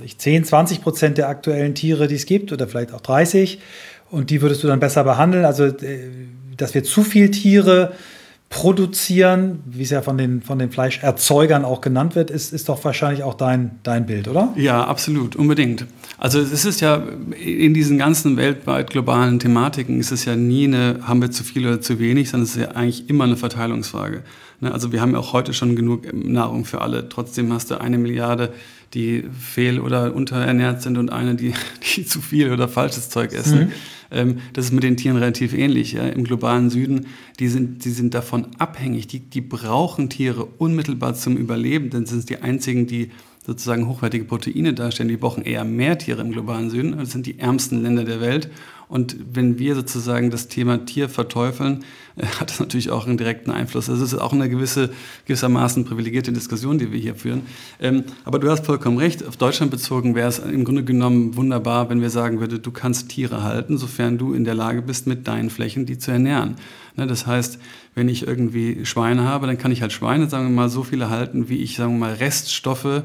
10-20% der aktuellen Tiere, die es gibt oder vielleicht auch 30 und die würdest du dann besser behandeln. Also, dass wir zu viel Tiere produzieren, wie es ja von den Fleischerzeugern auch genannt wird, ist doch wahrscheinlich auch dein Bild, oder? Ja, absolut, unbedingt. Also es ist ja in diesen ganzen weltweit globalen Thematiken ist es ja nie haben wir zu viel oder zu wenig, sondern es ist ja eigentlich immer eine Verteilungsfrage. Also wir haben ja auch heute schon genug Nahrung für alle. Trotzdem hast du 1 Milliarde, die fehl- oder unterernährt sind und eine, die zu viel oder falsches Zeug essen. Das ist mit den Tieren relativ ähnlich. Ja. Im globalen Süden, die sind davon abhängig. Die brauchen Tiere unmittelbar zum Überleben, denn das sind die einzigen, die sozusagen hochwertige Proteine darstellen. Die brauchen eher mehr Tiere im globalen Süden. Das sind die ärmsten Länder der Welt. Und wenn wir sozusagen das Thema Tier verteufeln, hat das natürlich auch einen direkten Einfluss. Das ist auch eine gewissermaßen privilegierte Diskussion, die wir hier führen. Aber du hast vollkommen recht. Auf Deutschland bezogen wäre es im Grunde genommen wunderbar, wenn wir sagen würden, du kannst Tiere halten, sofern du in der Lage bist, mit deinen Flächen die zu ernähren. Das heißt, wenn ich irgendwie Schweine habe, dann kann ich halt Schweine, sagen wir mal, so viele halten, wie ich, sagen wir mal, Reststoffe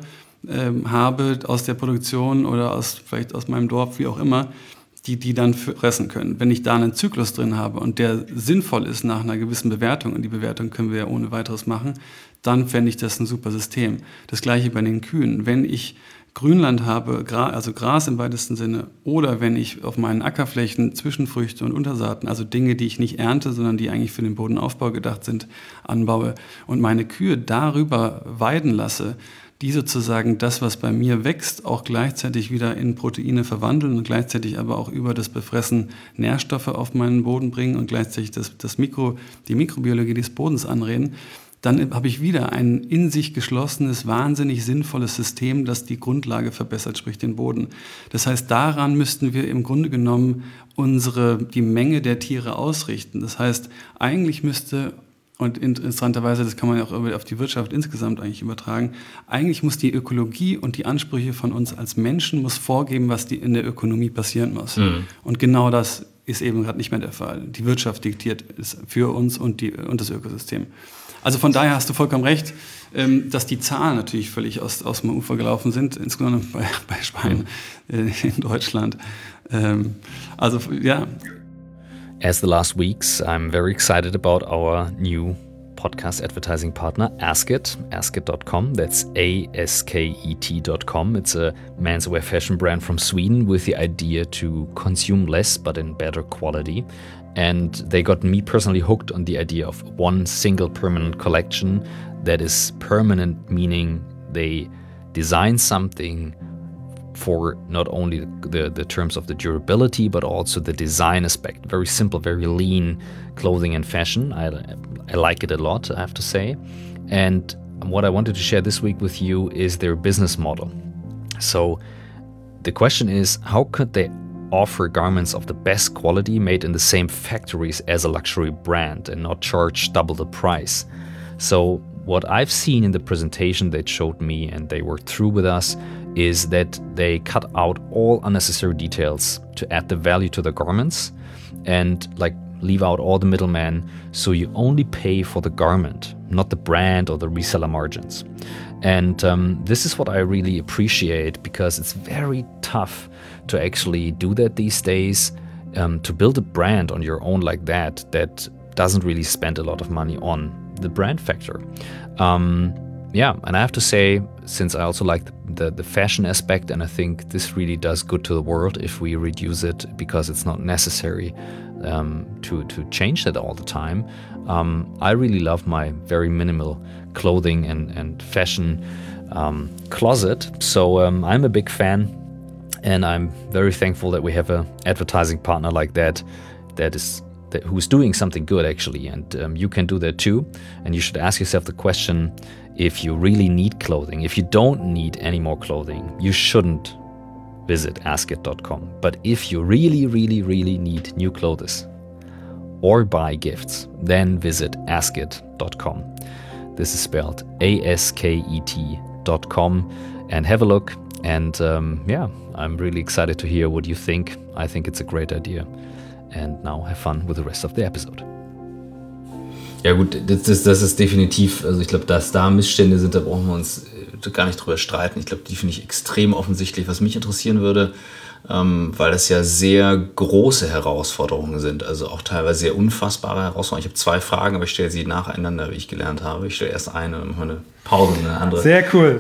habe aus der Produktion oder vielleicht aus meinem Dorf, wie auch immer, die dann fressen können. Wenn ich da einen Zyklus drin habe und der sinnvoll ist nach einer gewissen Bewertung, und die Bewertung können wir ja ohne weiteres machen, dann fände ich das ein super System. Das gleiche bei den Kühen. Wenn ich Grünland habe, also Gras im weitesten Sinne, oder wenn ich auf meinen Ackerflächen Zwischenfrüchte und Untersaaten, also Dinge, die ich nicht ernte, sondern die eigentlich für den Bodenaufbau gedacht sind, anbaue und meine Kühe darüber weiden lasse, die sozusagen das, was bei mir wächst, auch gleichzeitig wieder in Proteine verwandeln und gleichzeitig aber auch über das Befressen Nährstoffe auf meinen Boden bringen und gleichzeitig die Mikrobiologie des Bodens anreden, dann habe ich wieder ein in sich geschlossenes, wahnsinnig sinnvolles System, das die Grundlage verbessert, sprich den Boden. Das heißt, daran müssten wir im Grunde genommen die Menge der Tiere ausrichten. Das heißt, eigentlich müsste, und interessanterweise, das kann man ja auch auf die Wirtschaft insgesamt eigentlich übertragen, eigentlich muss die Ökologie und die Ansprüche von uns als Menschen muss vorgeben, was in der Ökonomie passieren muss. Und genau das ist eben gerade nicht mehr der Fall. Die Wirtschaft diktiert es für uns und das Ökosystem. Also von daher hast du vollkommen recht, dass die Zahlen natürlich völlig aus dem Ufer gelaufen sind, insbesondere bei Schweinen in Deutschland. Also ja. As the last weeks, I'm very excited about our new podcast advertising partner, Askit, askit.com. That's ASKET.com. It's a menswear fashion brand from Sweden with the idea to consume less but in better quality. And they got me personally hooked on the idea of one single permanent collection that is permanent, meaning they design something for not only the terms of the durability, but also the design aspect. Very simple, very lean clothing and fashion. I like it a lot, I have to say. And what I wanted to share this week with you is their business model. So the question is, how could they offer garments of the best quality made in the same factories as a luxury brand and not charge double the price? So what I've seen in the presentation they showed me and they worked through with us is that they cut out all unnecessary details to add the value to the garments and leave out all the middlemen, so you only pay for the garment, not the brand or the reseller margins. And this is what I really appreciate, because it's very tough to actually do that these days, to build a brand on your own like that doesn't really spend a lot of money on the brand factor. And I have to say, since I also like the fashion aspect, and I think this really does good to the world if we reduce it, because it's not necessary to change that all the time. I really love my very minimal clothing and fashion closet. So I'm a big fan, and I'm very thankful that we have an advertising partner like that who's doing something good actually. And you can do that too. And you should ask yourself the question, if you really need clothing. If you don't need any more clothing, you shouldn't visit askit.com. But if you really, really, really need new clothes or buy gifts, then visit askit.com. This is spelled ASKET.com, and have a look. And I'm really excited to hear what you think. I think it's a great idea. And now have fun with the rest of the episode. Ja gut, das ist definitiv, also ich glaube, dass da Missstände sind, da brauchen wir uns gar nicht drüber streiten. Ich glaube, die finde ich extrem offensichtlich. Was mich interessieren würde, weil das ja sehr große Herausforderungen sind, also auch teilweise sehr unfassbare Herausforderungen. Ich habe 2 Fragen, aber ich stelle sie nacheinander, wie ich gelernt habe. Ich stelle erst eine und dann mache eine Pause und eine andere. Sehr cool.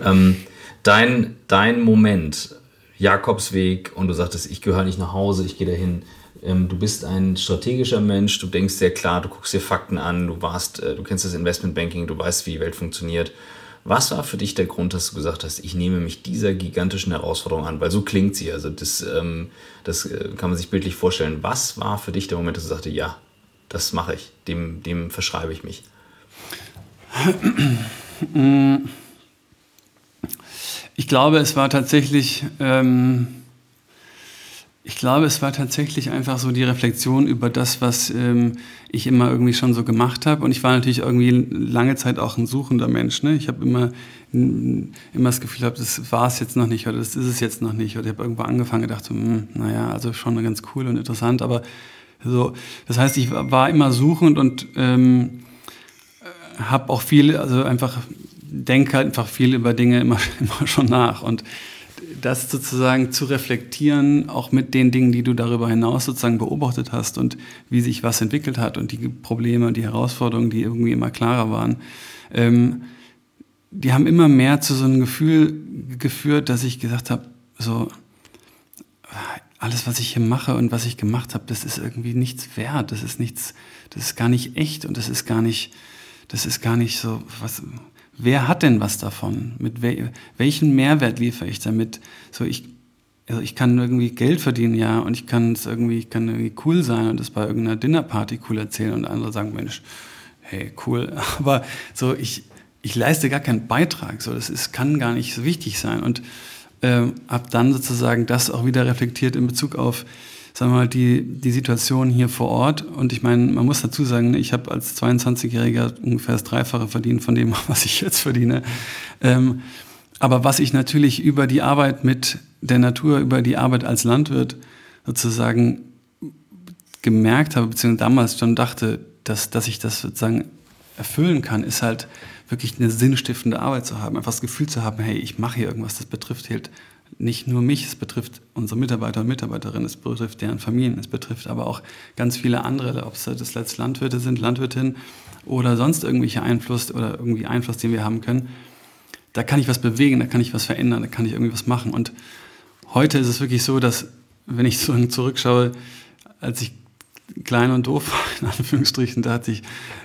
Dein Moment, Jakobsweg, und du sagtest, ich gehöre nicht nach Hause, ich gehe dahin. Du bist ein strategischer Mensch, du denkst sehr klar, du guckst dir Fakten an, du kennst das Investmentbanking, du weißt, wie die Welt funktioniert. Was war für dich der Grund, dass du gesagt hast, ich nehme mich dieser gigantischen Herausforderung an? Weil so klingt sie, also das kann man sich bildlich vorstellen. Was war für dich der Moment, dass du sagte, ja, das mache ich, dem verschreibe ich mich? Ich glaube, es war tatsächlich einfach so die Reflexion über das, was ich immer irgendwie schon so gemacht habe. Und ich war natürlich irgendwie lange Zeit auch ein suchender Mensch. Ne? Ich habe immer das Gefühl gehabt, das war es jetzt noch nicht oder das ist es jetzt noch nicht. Oder ich habe irgendwo angefangen und gedacht, also schon ganz cool und interessant. Aber so, das heißt, ich war immer suchend und habe auch viel, also einfach denke halt einfach viel über Dinge immer schon nach. Und das sozusagen zu reflektieren, auch mit den Dingen, die du darüber hinaus sozusagen beobachtet hast und wie sich was entwickelt hat und die Probleme und die Herausforderungen, die irgendwie immer klarer waren, die haben immer mehr zu so einem Gefühl geführt, dass ich gesagt habe, so alles, was ich hier mache und was ich gemacht habe, das ist irgendwie nichts wert, das ist gar nicht echt und das ist gar nicht so was. Wer hat denn was davon? Mit welchen Mehrwert liefere ich damit? So ich kann irgendwie Geld verdienen, ja, und ich kann irgendwie cool sein und das bei irgendeiner Dinnerparty cool erzählen und andere sagen, Mensch, hey, cool. Aber so, ich leiste gar keinen Beitrag. So, kann gar nicht so wichtig sein. Und habe dann sozusagen das auch wieder reflektiert in Bezug auf, sagen wir mal, die Situation hier vor Ort. Und ich meine, man muss dazu sagen, ich habe als 22-Jähriger ungefähr das Dreifache verdient von dem, was ich jetzt verdiene. Aber was ich natürlich über die Arbeit mit der Natur, über die Arbeit als Landwirt sozusagen gemerkt habe, beziehungsweise damals schon dachte, dass ich das sozusagen erfüllen kann, ist halt wirklich eine sinnstiftende Arbeit zu haben, einfach das Gefühl zu haben, hey, ich mache hier irgendwas, das betrifft halt nicht nur mich, es betrifft unsere Mitarbeiter und Mitarbeiterinnen, es betrifft deren Familien, es betrifft aber auch ganz viele andere, ob es das jetzt Landwirte sind, Landwirtinnen oder sonst irgendwelche Einfluss, den wir haben können. Da kann ich was bewegen, da kann ich was verändern, da kann ich irgendwie was machen. Und heute ist es wirklich so, dass, wenn ich zurückschaue, als ich klein und doof war, in Anführungsstrichen, da hatte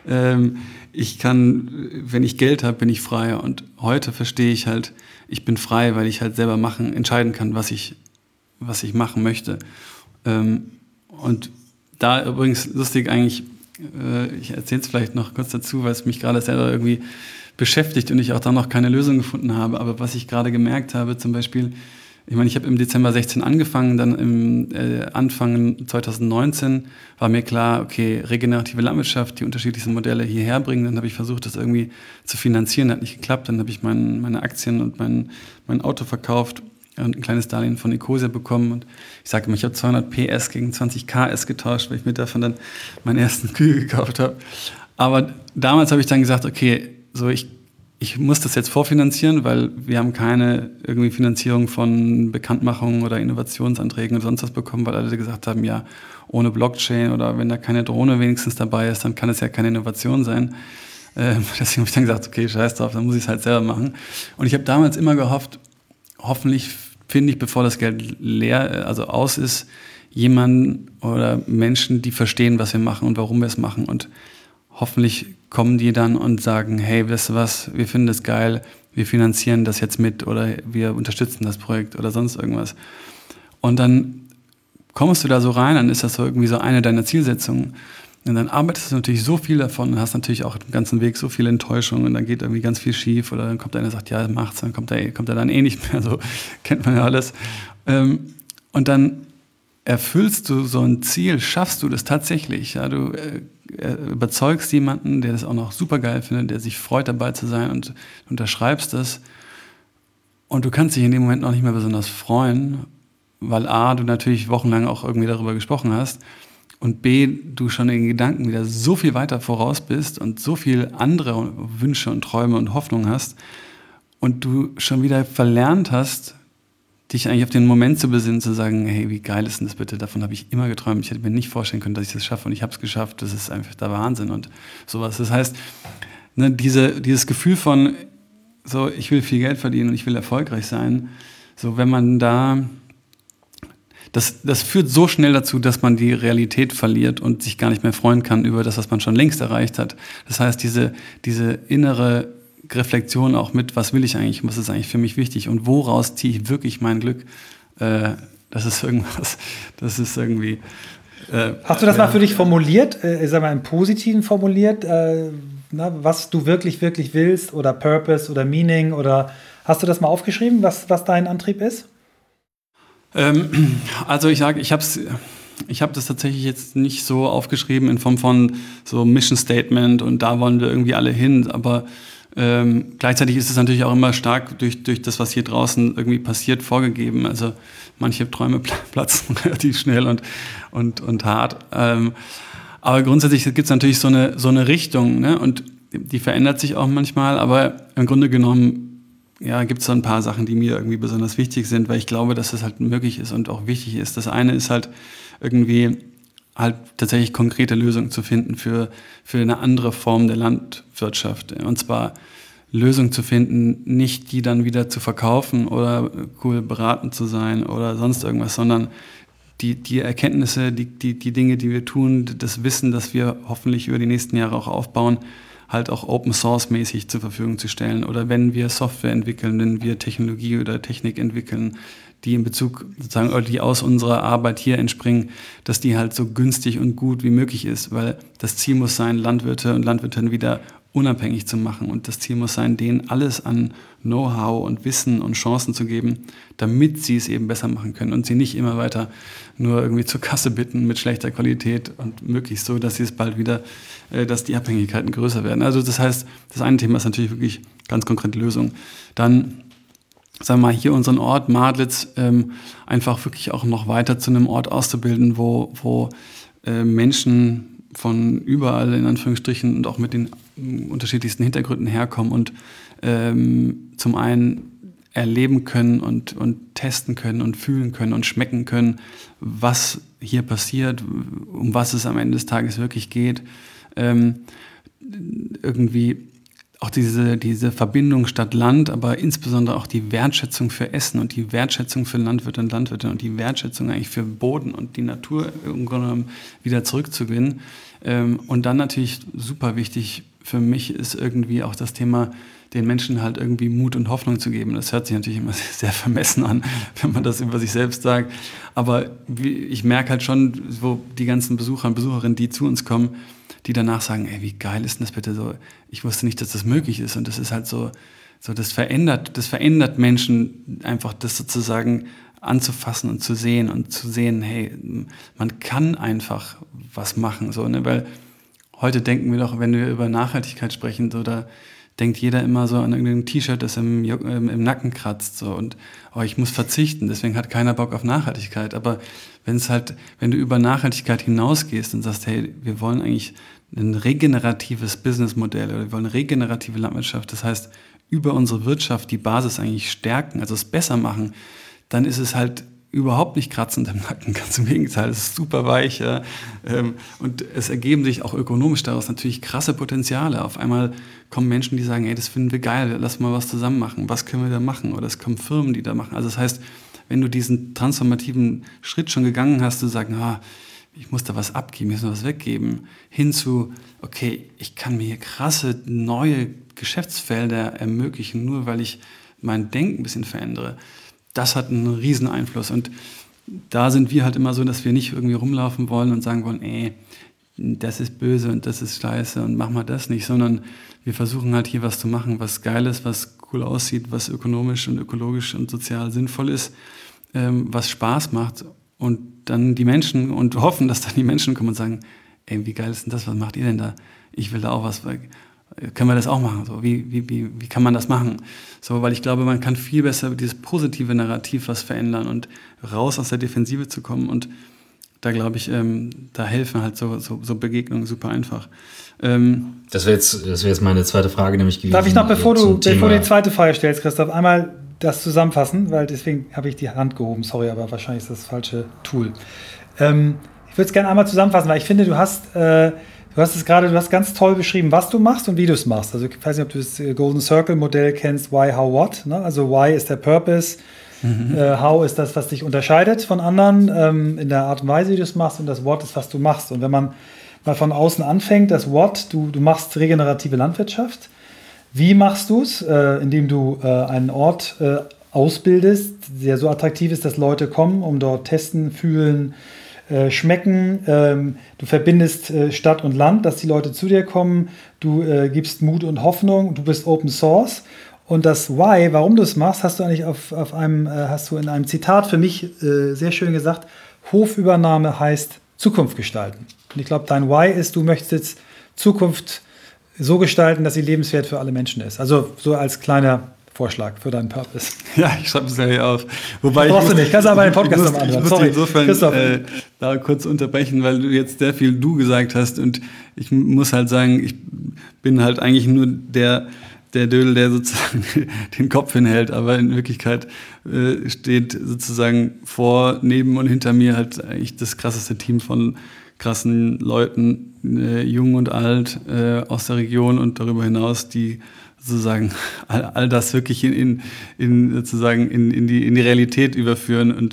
ich kann, wenn ich Geld habe, bin ich frei. Und heute verstehe ich halt, ich bin frei, weil ich halt selber entscheiden kann, was ich machen möchte. Und da übrigens lustig eigentlich, ich erzähle es vielleicht noch kurz dazu, weil es mich gerade selber irgendwie beschäftigt und ich auch da noch keine Lösung gefunden habe. Aber was ich gerade gemerkt habe, zum Beispiel, ich meine, ich habe im Dezember 16 angefangen, dann im Anfang 2019 war mir klar, okay, regenerative Landwirtschaft, die unterschiedlichsten Modelle hierher bringen. Dann habe ich versucht, das irgendwie zu finanzieren, hat nicht geklappt. Dann habe ich meine Aktien und mein Auto verkauft und ein kleines Darlehen von Ecosia bekommen. Und ich sage immer, ich habe 200 PS gegen 20 KS getauscht, weil ich mir davon dann meine ersten Kühe gekauft habe. Aber damals habe ich dann gesagt, okay, so ich muss das jetzt vorfinanzieren, weil wir haben keine irgendwie Finanzierung von Bekanntmachungen oder Innovationsanträgen oder sonst was bekommen, weil alle gesagt haben, ja, ohne Blockchain oder wenn da keine Drohne wenigstens dabei ist, dann kann es ja keine Innovation sein. Deswegen habe ich dann gesagt, okay, scheiß drauf, dann muss ich es halt selber machen. Und ich habe damals immer gehofft, hoffentlich finde ich, bevor das Geld aus ist, jemanden oder Menschen, die verstehen, was wir machen und warum wir es machen. Und hoffentlich kommen die dann und sagen, hey, weißt du was, wir finden das geil, wir finanzieren das jetzt mit oder wir unterstützen das Projekt oder sonst irgendwas. Und dann kommst du da so rein, dann ist das so irgendwie so eine deiner Zielsetzungen. Und dann arbeitest du natürlich so viel davon und hast natürlich auch den ganzen Weg so viele Enttäuschungen und dann geht irgendwie ganz viel schief oder dann kommt einer und sagt, ja, macht's, dann kommt er dann eh nicht mehr, so kennt man ja alles. Und dann erfüllst du so ein Ziel, schaffst du das tatsächlich, ja, du überzeugst jemanden, der das auch noch super geil findet, der sich freut, dabei zu sein und unterschreibst das und du kannst dich in dem Moment noch nicht mehr besonders freuen, weil A, du natürlich wochenlang auch irgendwie darüber gesprochen hast und B, du schon in Gedanken wieder so viel weiter voraus bist und so viel andere Wünsche und Träume und Hoffnungen hast und du schon wieder verlernt hast, dich eigentlich auf den Moment zu besinnen, zu sagen, hey, wie geil ist denn das bitte? Davon habe ich immer geträumt. Ich hätte mir nicht vorstellen können, dass ich das schaffe und ich habe es geschafft. Das ist einfach der Wahnsinn und sowas. Das heißt, ne, dieses Gefühl von, so, ich will viel Geld verdienen und ich will erfolgreich sein, so, wenn man das führt so schnell dazu, dass man die Realität verliert und sich gar nicht mehr freuen kann über das, was man schon längst erreicht hat. Das heißt, diese innere Reflexion auch mit, was will ich eigentlich, was ist eigentlich für mich wichtig und woraus ziehe ich wirklich mein Glück, das ist irgendwie... Hast du das mal für dich formuliert, sag mal im Positiven formuliert, was du wirklich, wirklich willst oder Purpose oder Meaning oder hast du das mal aufgeschrieben, was dein Antrieb ist? Also ich habe das tatsächlich jetzt nicht so aufgeschrieben in Form von so Mission Statement und da wollen wir irgendwie alle hin, aber gleichzeitig ist es natürlich auch immer stark durch das, was hier draußen irgendwie passiert, vorgegeben. Also manche Träume platzen relativ schnell und hart. Aber grundsätzlich gibt es natürlich so eine Richtung, ne? Und die verändert sich auch manchmal, aber im Grunde genommen gibt es so ein paar Sachen, die mir irgendwie besonders wichtig sind, weil ich glaube, dass das halt möglich ist und auch wichtig ist. Das eine ist halt irgendwie halt tatsächlich konkrete Lösungen zu finden für eine andere Form der Landwirtschaft. Und zwar Lösungen zu finden, nicht die dann wieder zu verkaufen oder cool beraten zu sein oder sonst irgendwas, sondern die Erkenntnisse, die Dinge, die wir tun, das Wissen, das wir hoffentlich über die nächsten Jahre auch aufbauen, halt auch Open-Source-mäßig zur Verfügung zu stellen. Oder wenn wir Software entwickeln, wenn wir Technologie oder Technik entwickeln, die in Bezug sozusagen, oder die aus unserer Arbeit hier entspringen, dass die halt so günstig und gut wie möglich ist, weil das Ziel muss sein, Landwirte und Landwirtinnen wieder unabhängig zu machen, und das Ziel muss sein, denen alles an Know-how und Wissen und Chancen zu geben, damit sie es eben besser machen können und sie nicht immer weiter nur irgendwie zur Kasse bitten mit schlechter Qualität und möglichst so, dass sie es bald wieder, dass die Abhängigkeiten größer werden. Also das heißt, das eine Thema ist natürlich wirklich ganz konkrete Lösung. Dann sagen wir mal, hier unseren Ort Madlitz einfach wirklich auch noch weiter zu einem Ort auszubilden, wo Menschen von überall in Anführungsstrichen und auch mit den unterschiedlichsten Hintergründen herkommen und zum einen erleben können und testen können und fühlen können und schmecken können, was hier passiert, um was es am Ende des Tages wirklich geht. Irgendwie auch diese Verbindung Stadt-Land, aber insbesondere auch die Wertschätzung für Essen und die Wertschätzung für Landwirte und Landwirte und die Wertschätzung eigentlich für Boden und die Natur im Grunde genommen wieder zurückzugewinnen. Und dann natürlich super wichtig für mich ist irgendwie auch das Thema, den Menschen halt irgendwie Mut und Hoffnung zu geben. Das hört sich natürlich immer sehr vermessen an, wenn man das über sich selbst sagt. Aber ich merke halt schon, wo die ganzen Besucher und Besucherinnen, die zu uns kommen, die danach sagen, ey, wie geil ist denn das bitte so? Ich wusste nicht, dass das möglich ist. Und das ist halt so das verändert Menschen einfach, das sozusagen anzufassen und zu sehen, hey, man kann einfach was machen, so, ne? Weil heute denken wir doch, wenn wir über Nachhaltigkeit sprechen, so, da denkt jeder immer so an irgendein T-Shirt, das im Nacken kratzt, so, und ich muss verzichten, deswegen hat keiner Bock auf Nachhaltigkeit. Aber wenn du über Nachhaltigkeit hinausgehst und sagst, hey, wir wollen eigentlich ein regeneratives Businessmodell oder wir wollen eine regenerative Landwirtschaft, das heißt, über unsere Wirtschaft die Basis eigentlich stärken, also es besser machen, dann ist es halt überhaupt nicht kratzend im Nacken, ganz im Gegenteil, es ist super weich, ja. Und es ergeben sich auch ökonomisch daraus natürlich krasse Potenziale. Auf einmal kommen Menschen, die sagen, ey, das finden wir geil, lass mal was zusammen machen, was können wir da machen? Oder es kommen Firmen, die da machen. Also das heißt, wenn du diesen transformativen Schritt schon gegangen hast, zu sagen, ich muss da was abgeben, ich muss was weggeben, hin zu, okay, ich kann mir hier krasse neue Geschäftsfelder ermöglichen, nur weil ich mein Denken ein bisschen verändere. Das hat einen riesen Einfluss. Und da sind wir halt immer so, dass wir nicht irgendwie rumlaufen wollen und sagen wollen, das ist böse und das ist scheiße und mach mal das nicht, sondern wir versuchen halt hier was zu machen, was geil ist, was cool aussieht, was ökonomisch und ökologisch und sozial sinnvoll ist, was Spaß macht, und dann die Menschen, und hoffen, dass dann die Menschen kommen und sagen, ey, wie geil ist denn das, was macht ihr denn da? Ich will da auch was, können wir das auch machen? So, wie kann man das machen? So, weil ich glaube, man kann viel besser dieses positive Narrativ was verändern und raus aus der Defensive zu kommen, und da glaube ich, da helfen halt so Begegnungen super einfach. Das wäre jetzt meine zweite Frage, nämlich gewesen. Darf ich noch, bevor du die zweite Frage stellst, Christoph, einmal das zusammenfassen, weil deswegen habe ich die Hand gehoben, sorry, aber wahrscheinlich ist das falsche Tool. Ich würde es gerne einmal zusammenfassen, weil ich finde, du hast ganz toll beschrieben, was du machst und wie du es machst. Also ich weiß nicht, ob du das Golden Circle Modell kennst, Why, How, What. Ne? Also Why ist der Purpose, How ist das, was dich unterscheidet von anderen in der Art und Weise, wie du es machst, und das What ist, was du machst. Und wenn man mal von außen anfängt, das What, du machst regenerative Landwirtschaft. Wie machst du es? Indem du einen Ort ausbildest, der so attraktiv ist, dass Leute kommen, um dort testen, fühlen, schmecken. Du verbindest Stadt und Land, dass die Leute zu dir kommen. Du gibst Mut und Hoffnung. Du bist Open Source. Und das Why, warum du es machst, hast du eigentlich hast du in einem Zitat für mich sehr schön gesagt: Hofübernahme heißt Zukunft gestalten. Und ich glaube, dein Why ist, du möchtest jetzt Zukunft so gestalten, dass sie lebenswert für alle Menschen ist. Also so als kleiner Vorschlag für deinen Purpose. Ja, ich schreibe es ja hier auf. Wobei brauchst du nicht, kannst aber einen Podcast anhören. Ich muss insofern da kurz unterbrechen, weil du jetzt sehr viel Du gesagt hast, und ich muss halt sagen, ich bin halt eigentlich nur der Dödel, der sozusagen den Kopf hinhält, aber in Wirklichkeit steht sozusagen neben und hinter mir halt eigentlich das krasseste Team von krassen Leuten, jung und alt, aus der Region und darüber hinaus, die sozusagen all das wirklich in die Realität überführen und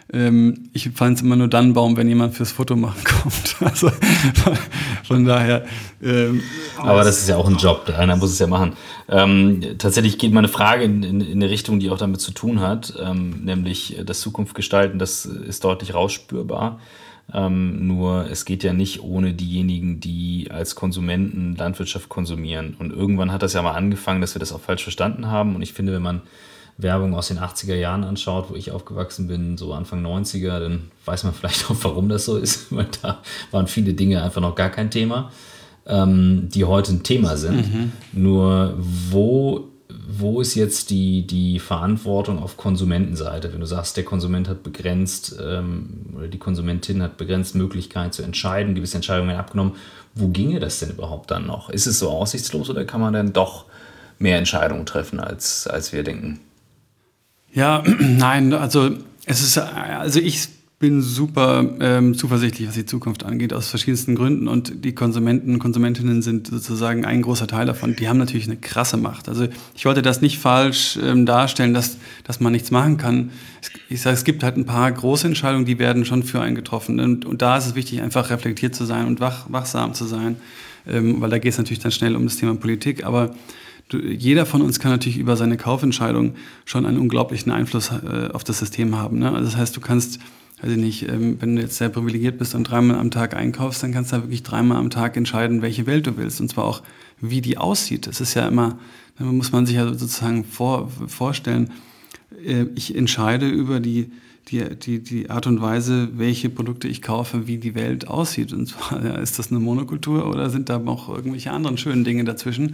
Ich pflanze immer nur dann einen Baum, wenn jemand fürs Foto machen kommt. Also von daher. Aber das ist ja auch ein Job, einer muss es ja machen. Tatsächlich geht meine Frage in eine Richtung, die auch damit zu tun hat, nämlich das Zukunft gestalten, das ist deutlich rausspürbar. Nur es geht ja nicht ohne diejenigen, die als Konsumenten Landwirtschaft konsumieren. Und irgendwann hat das ja mal angefangen, dass wir das auch falsch verstanden haben. Und ich finde, wenn man Werbung aus den 80er Jahren anschaut, wo ich aufgewachsen bin, so Anfang 90er, dann weiß man vielleicht auch, warum das so ist, weil da waren viele Dinge einfach noch gar kein Thema, die heute ein Thema sind. Nur wo ist jetzt die Verantwortung auf Konsumentenseite? Wenn du sagst, der Konsument hat begrenzt oder die Konsumentin hat begrenzt Möglichkeit zu entscheiden, gewisse Entscheidungen werden abgenommen, wo ginge das denn überhaupt dann noch? Ist es so aussichtslos oder kann man dann doch mehr Entscheidungen treffen, als wir denken? Ja, nein, also ich bin super zuversichtlich, was die Zukunft angeht, aus verschiedensten Gründen. Und die Konsumenten und Konsumentinnen sind sozusagen ein großer Teil davon. Die haben natürlich eine krasse Macht. Also ich wollte das nicht falsch darstellen, dass man nichts machen kann. Ich sage, es gibt halt ein paar große Entscheidungen, die werden schon für einen getroffen. Und da ist es wichtig, einfach reflektiert zu sein und wachsam zu sein. Weil da geht es natürlich dann schnell um das Thema Politik. Aber jeder von uns kann natürlich über seine Kaufentscheidung schon einen unglaublichen Einfluss auf das System haben. Ne? Also das heißt, du kannst, weiß ich nicht, wenn du jetzt sehr privilegiert bist und 3-mal am Tag einkaufst, dann kannst du da wirklich 3-mal am Tag entscheiden, welche Welt du willst. Und zwar auch, wie die aussieht. Das ist ja immer, da muss man sich ja sozusagen vorstellen, ich entscheide über die Art und Weise, welche Produkte ich kaufe, wie die Welt aussieht. Und zwar, ja, ist das eine Monokultur oder sind da noch irgendwelche anderen schönen Dinge dazwischen?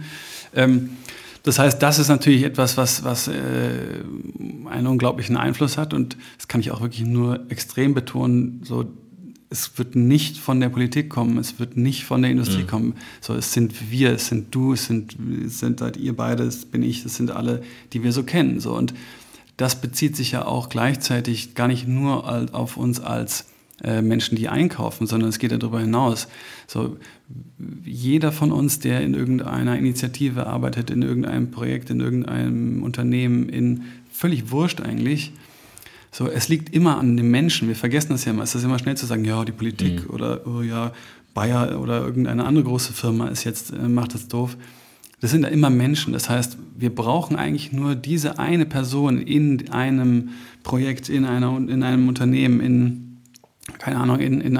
Das heißt, das ist natürlich etwas, was einen unglaublichen Einfluss hat. Und das kann ich auch wirklich nur extrem betonen. So, es wird nicht von der Politik kommen, es wird nicht von der Industrie kommen. So, es sind wir, es sind du, es seid ihr beide, es bin ich, es sind alle, die wir so kennen. So, und das bezieht sich ja auch gleichzeitig gar nicht nur auf uns als Menschen, die einkaufen, sondern es geht ja darüber hinaus. So, jeder von uns, der in irgendeiner Initiative arbeitet, in irgendeinem Projekt, in irgendeinem Unternehmen, völlig wurscht eigentlich. So, es liegt immer an den Menschen. Wir vergessen das ja immer. Es ist immer schnell zu sagen, ja, die Politik oder oh ja, Bayer oder irgendeine andere große Firma macht das doof. Das sind ja immer Menschen. Das heißt, wir brauchen eigentlich nur diese eine Person in einem Projekt, in einem Unternehmen, keine Ahnung, in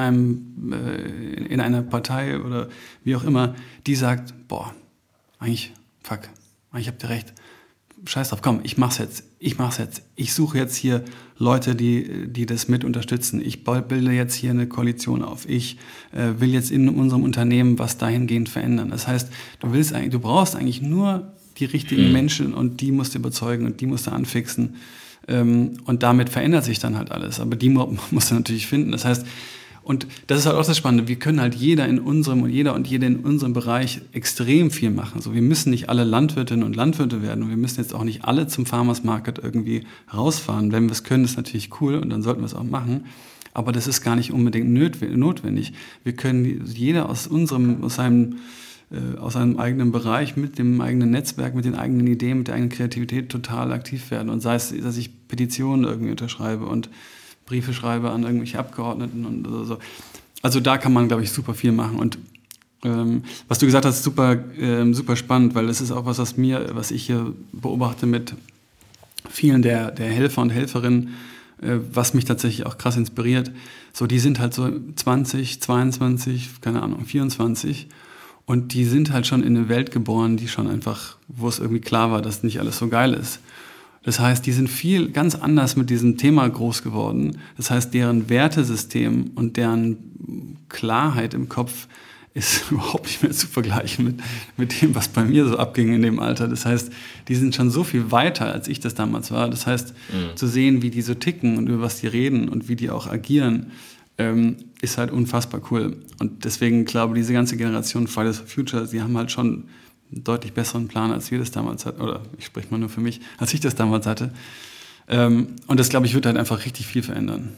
einer Partei oder wie auch immer, die sagt, boah, eigentlich habt ihr recht. Scheiß drauf, komm, ich mach's jetzt. Ich suche jetzt hier Leute, die das mit unterstützen. Ich bilde jetzt hier eine Koalition auf. Ich will jetzt in unserem Unternehmen was dahingehend verändern. Das heißt, du brauchst eigentlich nur die richtigen Menschen und die musst du überzeugen und die musst du anfixen. Und damit verändert sich dann halt alles. Aber die musst du natürlich finden. Das heißt, und das ist halt auch das Spannende, wir können halt jeder in unserem Bereich extrem viel machen. So, wir müssen nicht alle Landwirtinnen und Landwirte werden und wir müssen jetzt auch nicht alle zum Farmers Market irgendwie rausfahren. Wenn wir es können, ist natürlich cool und dann sollten wir es auch machen. Aber das ist gar nicht unbedingt notwendig. Wir können jeder aus seinem eigenen Bereich, mit dem eigenen Netzwerk, mit den eigenen Ideen, mit der eigenen Kreativität total aktiv werden. Und sei es, dass ich Petitionen irgendwie unterschreibe und Briefe schreibe an irgendwelche Abgeordneten und so. Also da kann man, glaube ich, super viel machen. Und was du gesagt hast, super spannend, weil das ist auch was ich hier beobachte mit vielen der Helfer und Helferinnen, was mich tatsächlich auch krass inspiriert. So, die sind halt so 20, 22, keine Ahnung, 24 und die sind halt schon in eine Welt geboren, die schon einfach, wo es irgendwie klar war, dass nicht alles so geil ist. Das heißt, die sind ganz anders mit diesem Thema groß geworden. Das heißt, deren Wertesystem und deren Klarheit im Kopf ist überhaupt nicht mehr zu vergleichen mit dem, was bei mir so abging in dem Alter. Das heißt, die sind schon so viel weiter, als ich das damals war. Das heißt, zu sehen, wie die so ticken und über was die reden und wie die auch agieren, ist halt unfassbar cool. Und deswegen glaube ich, diese ganze Generation Fridays for Future, sie haben halt schon einen deutlich besseren Plan, als wir das damals hatten. Oder ich spreche mal nur für mich, als ich das damals hatte. Und das, glaube ich, wird halt einfach richtig viel verändern.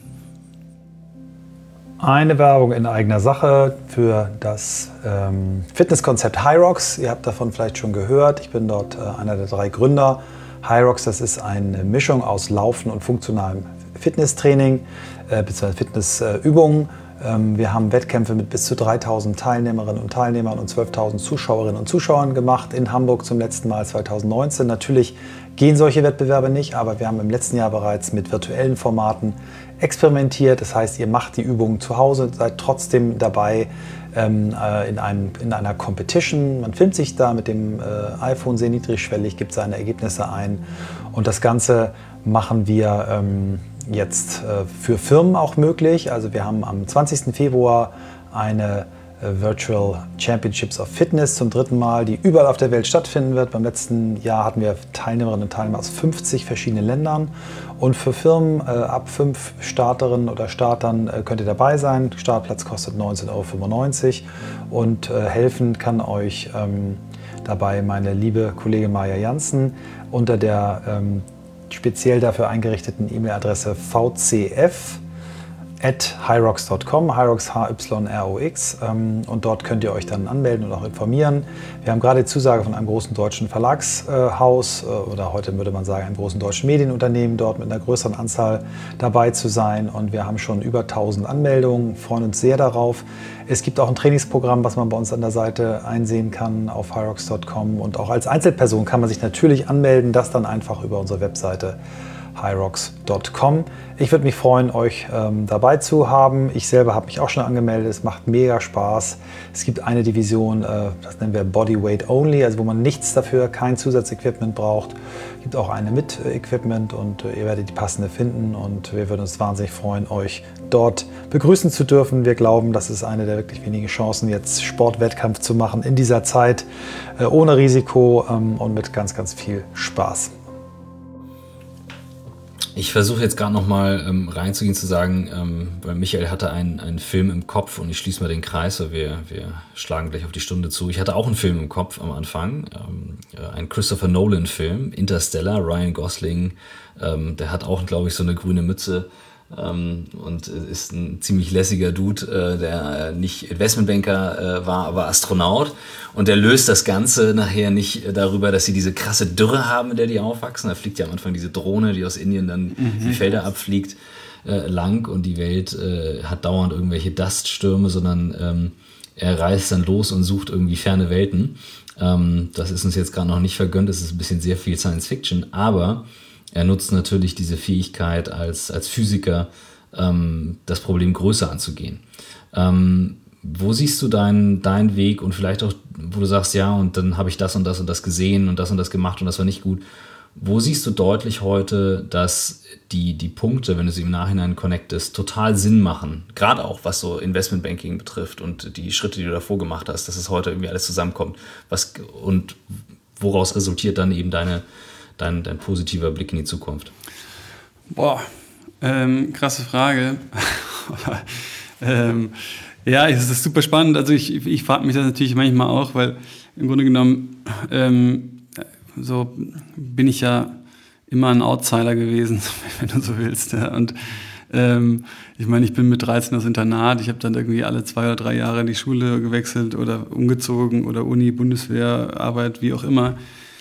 Eine Werbung in eigener Sache für das Fitnesskonzept Hyrox. Ihr habt davon vielleicht schon gehört. Ich bin dort einer der 3 Gründer. Hyrox, das ist eine Mischung aus Laufen und funktionalem Fitnesstraining bzw. Fitnessübungen. Wir haben Wettkämpfe mit bis zu 3.000 Teilnehmerinnen und Teilnehmern und 12.000 Zuschauerinnen und Zuschauern gemacht in Hamburg zum letzten Mal 2019. Natürlich gehen solche Wettbewerbe nicht, aber wir haben im letzten Jahr bereits mit virtuellen Formaten experimentiert. Das heißt, ihr macht die Übungen zu Hause, seid trotzdem dabei in einer Competition. Man filmt sich da mit dem iPhone sehr niedrigschwellig, gibt seine Ergebnisse ein und das Ganze machen wir jetzt für Firmen auch möglich. Also wir haben am 20. Februar eine Virtual Championships of Fitness zum 3. Mal, die überall auf der Welt stattfinden wird. Beim letzten Jahr hatten wir Teilnehmerinnen und Teilnehmer aus 50 verschiedenen Ländern. Und für Firmen ab 5 Starterinnen oder Startern könnt ihr dabei sein. Startplatz kostet 19,95 € und helfen kann euch dabei meine liebe Kollegin Maja Jansen unter der speziell dafür eingerichteten E-Mail-Adresse vcf@hyrox.com, Hyrox HYROX, und dort könnt ihr euch dann anmelden und auch informieren. Wir haben gerade die Zusage von einem großen deutschen Verlagshaus oder heute würde man sagen einem großen deutschen Medienunternehmen, dort mit einer größeren Anzahl dabei zu sein, und wir haben schon über 1000 Anmeldungen, freuen uns sehr darauf. Es gibt auch ein Trainingsprogramm, was man bei uns an der Seite einsehen kann auf hyrox.com, und auch als Einzelperson kann man sich natürlich anmelden, das dann einfach über unsere Webseite hyrox.com. Ich würde mich freuen, euch dabei zu haben. Ich selber habe mich auch schon angemeldet. Es macht mega Spaß. Es gibt eine Division, das nennen wir Bodyweight Only, also wo man nichts dafür, kein Zusatzequipment braucht. Es gibt auch eine mit Equipment, und ihr werdet die passende finden, und wir würden uns wahnsinnig freuen, euch dort begrüßen zu dürfen. Wir glauben, das ist eine der wirklich wenigen Chancen, jetzt Sportwettkampf zu machen in dieser Zeit, ohne Risiko und mit ganz, ganz viel Spaß. Ich versuche jetzt gerade nochmal reinzugehen, zu sagen, weil Michael hatte einen Film im Kopf, und ich schließe mal den Kreis, weil wir schlagen gleich auf die Stunde zu. Ich hatte auch einen Film im Kopf am Anfang, ein Christopher Nolan-Film, Interstellar, Ryan Gosling, der hat auch, glaube ich, so eine grüne Mütze und ist ein ziemlich lässiger Dude, der nicht Investmentbanker war, aber Astronaut. Und der löst das Ganze nachher nicht darüber, dass sie diese krasse Dürre haben, in der die aufwachsen. Da fliegt ja am Anfang diese Drohne, die aus Indien dann die Felder abfliegt, lang, und die Welt hat dauernd irgendwelche Duststürme, sondern er reist dann los und sucht irgendwie ferne Welten. Das ist uns jetzt gerade noch nicht vergönnt, das ist ein bisschen sehr viel Science Fiction, aber er nutzt natürlich diese Fähigkeit als Physiker, das Problem größer anzugehen. Wo siehst du deinen Weg, und vielleicht auch, wo du sagst, ja, und dann habe ich das und das und das gesehen und das gemacht und das war nicht gut. Wo siehst du deutlich heute, dass die Punkte, wenn du sie im Nachhinein connectest, total Sinn machen? Gerade auch, was so Investmentbanking betrifft und die Schritte, die du davor gemacht hast, dass es heute irgendwie alles zusammenkommt. Und woraus resultiert dann eben dein positiver Blick in die Zukunft? Boah, krasse Frage. Ja, es ist super spannend. Also ich frage mich das natürlich manchmal auch, weil im Grunde genommen so bin ich ja immer ein Outsider gewesen, wenn du so willst. Ja. Und ich meine, ich bin mit 13 aus Internat, ich habe dann irgendwie alle 2 oder 3 Jahre die Schule gewechselt oder umgezogen oder Uni, Bundeswehr, Arbeit, wie auch immer.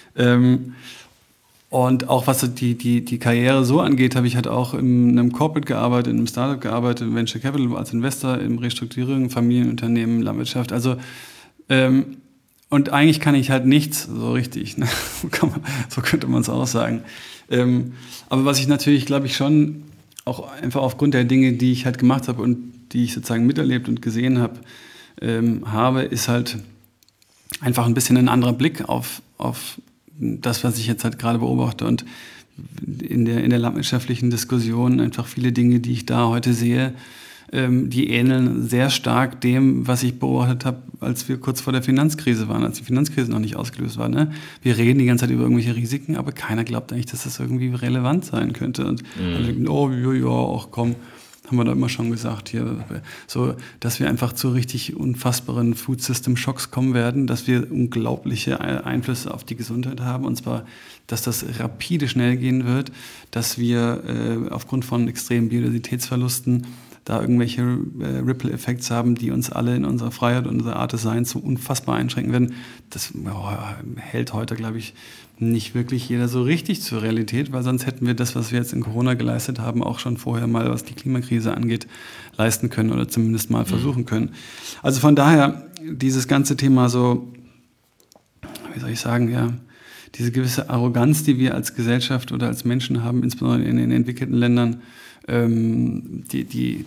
Und auch was die Karriere so angeht, habe ich halt auch in einem Corporate gearbeitet, in einem Startup gearbeitet, in Venture Capital als Investor, in Restrukturierung, Familienunternehmen, Landwirtschaft. Also und eigentlich kann ich halt nichts so richtig. Ne? So könnte man es auch sagen. Aber was ich natürlich, glaube ich, schon auch einfach aufgrund der Dinge, die ich halt gemacht habe und die ich sozusagen miterlebt und gesehen habe, ist halt einfach ein bisschen ein anderer Blick auf das, was ich jetzt halt gerade beobachte, und in der landwirtschaftlichen Diskussion einfach viele Dinge, die ich da heute sehe, die ähneln sehr stark dem, was ich beobachtet habe, als wir kurz vor der Finanzkrise waren, als die Finanzkrise noch nicht ausgelöst war. Ne? Wir reden die ganze Zeit über irgendwelche Risiken, aber keiner glaubt eigentlich, dass das irgendwie relevant sein könnte. Und alle denken, oh ja, auch komm, haben wir da immer schon gesagt hier, so, dass wir einfach zu richtig unfassbaren Food-System-Schocks kommen werden, dass wir unglaubliche Einflüsse auf die Gesundheit haben, und zwar, dass das rapide schnell gehen wird, dass wir aufgrund von extremen Biodiversitätsverlusten da irgendwelche Ripple-Effekte haben, die uns alle in unserer Freiheit und unserer Art des Seins so unfassbar einschränken werden. Das hält heute, glaube ich, nicht wirklich jeder so richtig zur Realität, weil sonst hätten wir das, was wir jetzt in Corona geleistet haben, auch schon vorher mal, was die Klimakrise angeht, leisten können oder zumindest mal versuchen können. Also von daher, dieses ganze Thema so, wie soll ich sagen, ja, diese gewisse Arroganz, die wir als Gesellschaft oder als Menschen haben, insbesondere in den entwickelten Ländern, die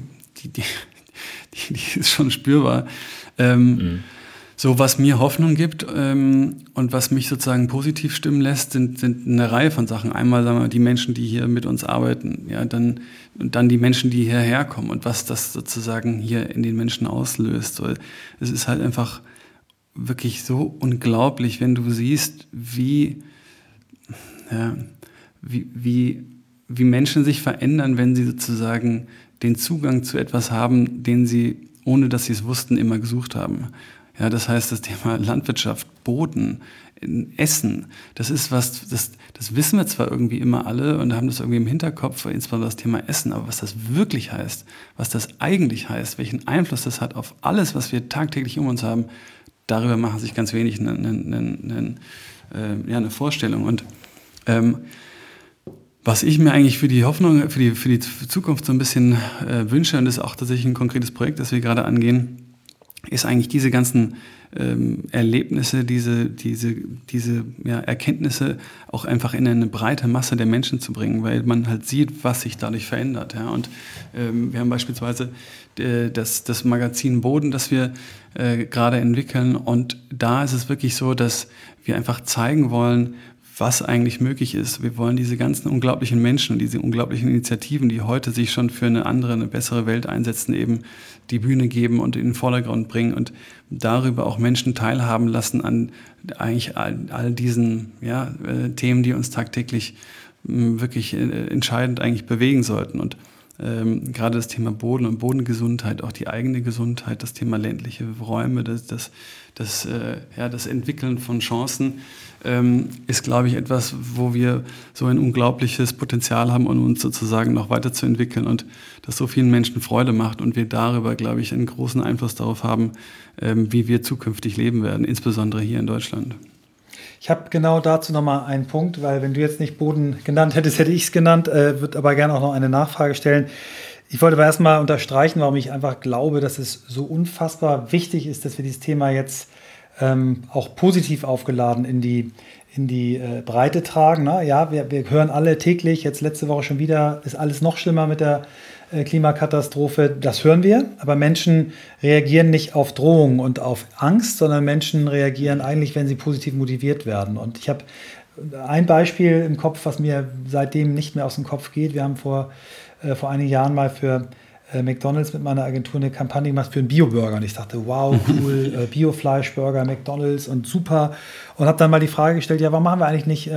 ist schon spürbar. So, was mir Hoffnung gibt und was mich sozusagen positiv stimmen lässt, sind eine Reihe von Sachen. Einmal, sagen wir, die Menschen, die hier mit uns arbeiten, ja, dann die Menschen, die hierher kommen und was das sozusagen hier in den Menschen auslöst. So, es ist halt einfach wirklich so unglaublich, wenn du siehst, wie Menschen sich verändern, wenn sie sozusagen den Zugang zu etwas haben, den sie, ohne dass sie es wussten, immer gesucht haben. Ja, das heißt, das Thema Landwirtschaft, Boden, Essen, das ist was, das wissen wir zwar irgendwie immer alle und haben das irgendwie im Hinterkopf, insbesondere das Thema Essen, aber was das wirklich heißt, was das eigentlich heißt, welchen Einfluss das hat auf alles, was wir tagtäglich um uns haben, darüber machen sich ganz wenig eine Vorstellung. Und was ich mir eigentlich für die Hoffnung, für die Zukunft so ein bisschen wünsche, und das ist auch tatsächlich ein konkretes Projekt, das wir gerade angehen, ist eigentlich diese ganzen Erlebnisse, diese Erkenntnisse auch einfach in eine breite Masse der Menschen zu bringen, weil man halt sieht, was sich dadurch verändert. Ja? Und wir haben beispielsweise das Magazin Boden, das wir gerade entwickeln, und da ist es wirklich so, dass wir einfach zeigen wollen, was eigentlich möglich ist. Wir wollen diese ganzen unglaublichen Menschen und diese unglaublichen Initiativen, die heute sich schon für eine andere, eine bessere Welt einsetzen, eben die Bühne geben und in den Vordergrund bringen und darüber auch Menschen teilhaben lassen an eigentlich all diesen Themen, die uns tagtäglich wirklich entscheidend eigentlich bewegen sollten. Und gerade das Thema Boden und Bodengesundheit, auch die eigene Gesundheit, das Thema ländliche Räume, das Entwickeln von Chancen ist, glaube ich, etwas, wo wir so ein unglaubliches Potenzial haben, um uns sozusagen noch weiterzuentwickeln und das so vielen Menschen Freude macht und wir darüber, glaube ich, einen großen Einfluss darauf haben, wie wir zukünftig leben werden, insbesondere hier in Deutschland. Ich habe genau dazu nochmal einen Punkt, weil wenn du jetzt nicht Boden genannt hättest, hätte ich es genannt, würde aber gerne auch noch eine Nachfrage stellen. Ich wollte aber erstmal unterstreichen, warum ich einfach glaube, dass es so unfassbar wichtig ist, dass wir dieses Thema jetzt auch positiv aufgeladen in die Breite tragen. Na? Ja, wir hören alle täglich, jetzt letzte Woche schon wieder, ist alles noch schlimmer mit der Klimakatastrophe. Das hören wir, aber Menschen reagieren nicht auf Drohungen und auf Angst, sondern Menschen reagieren eigentlich, wenn sie positiv motiviert werden. Und ich habe ein Beispiel im Kopf, was mir seitdem nicht mehr aus dem Kopf geht. Wir haben vor einigen Jahren mal für McDonald's mit meiner Agentur eine Kampagne gemacht für einen Bio-Burger. Und ich dachte, wow, cool, Bio-Fleischburger, McDonald's und super. Und habe dann mal die Frage gestellt, ja, warum macht er eigentlich nicht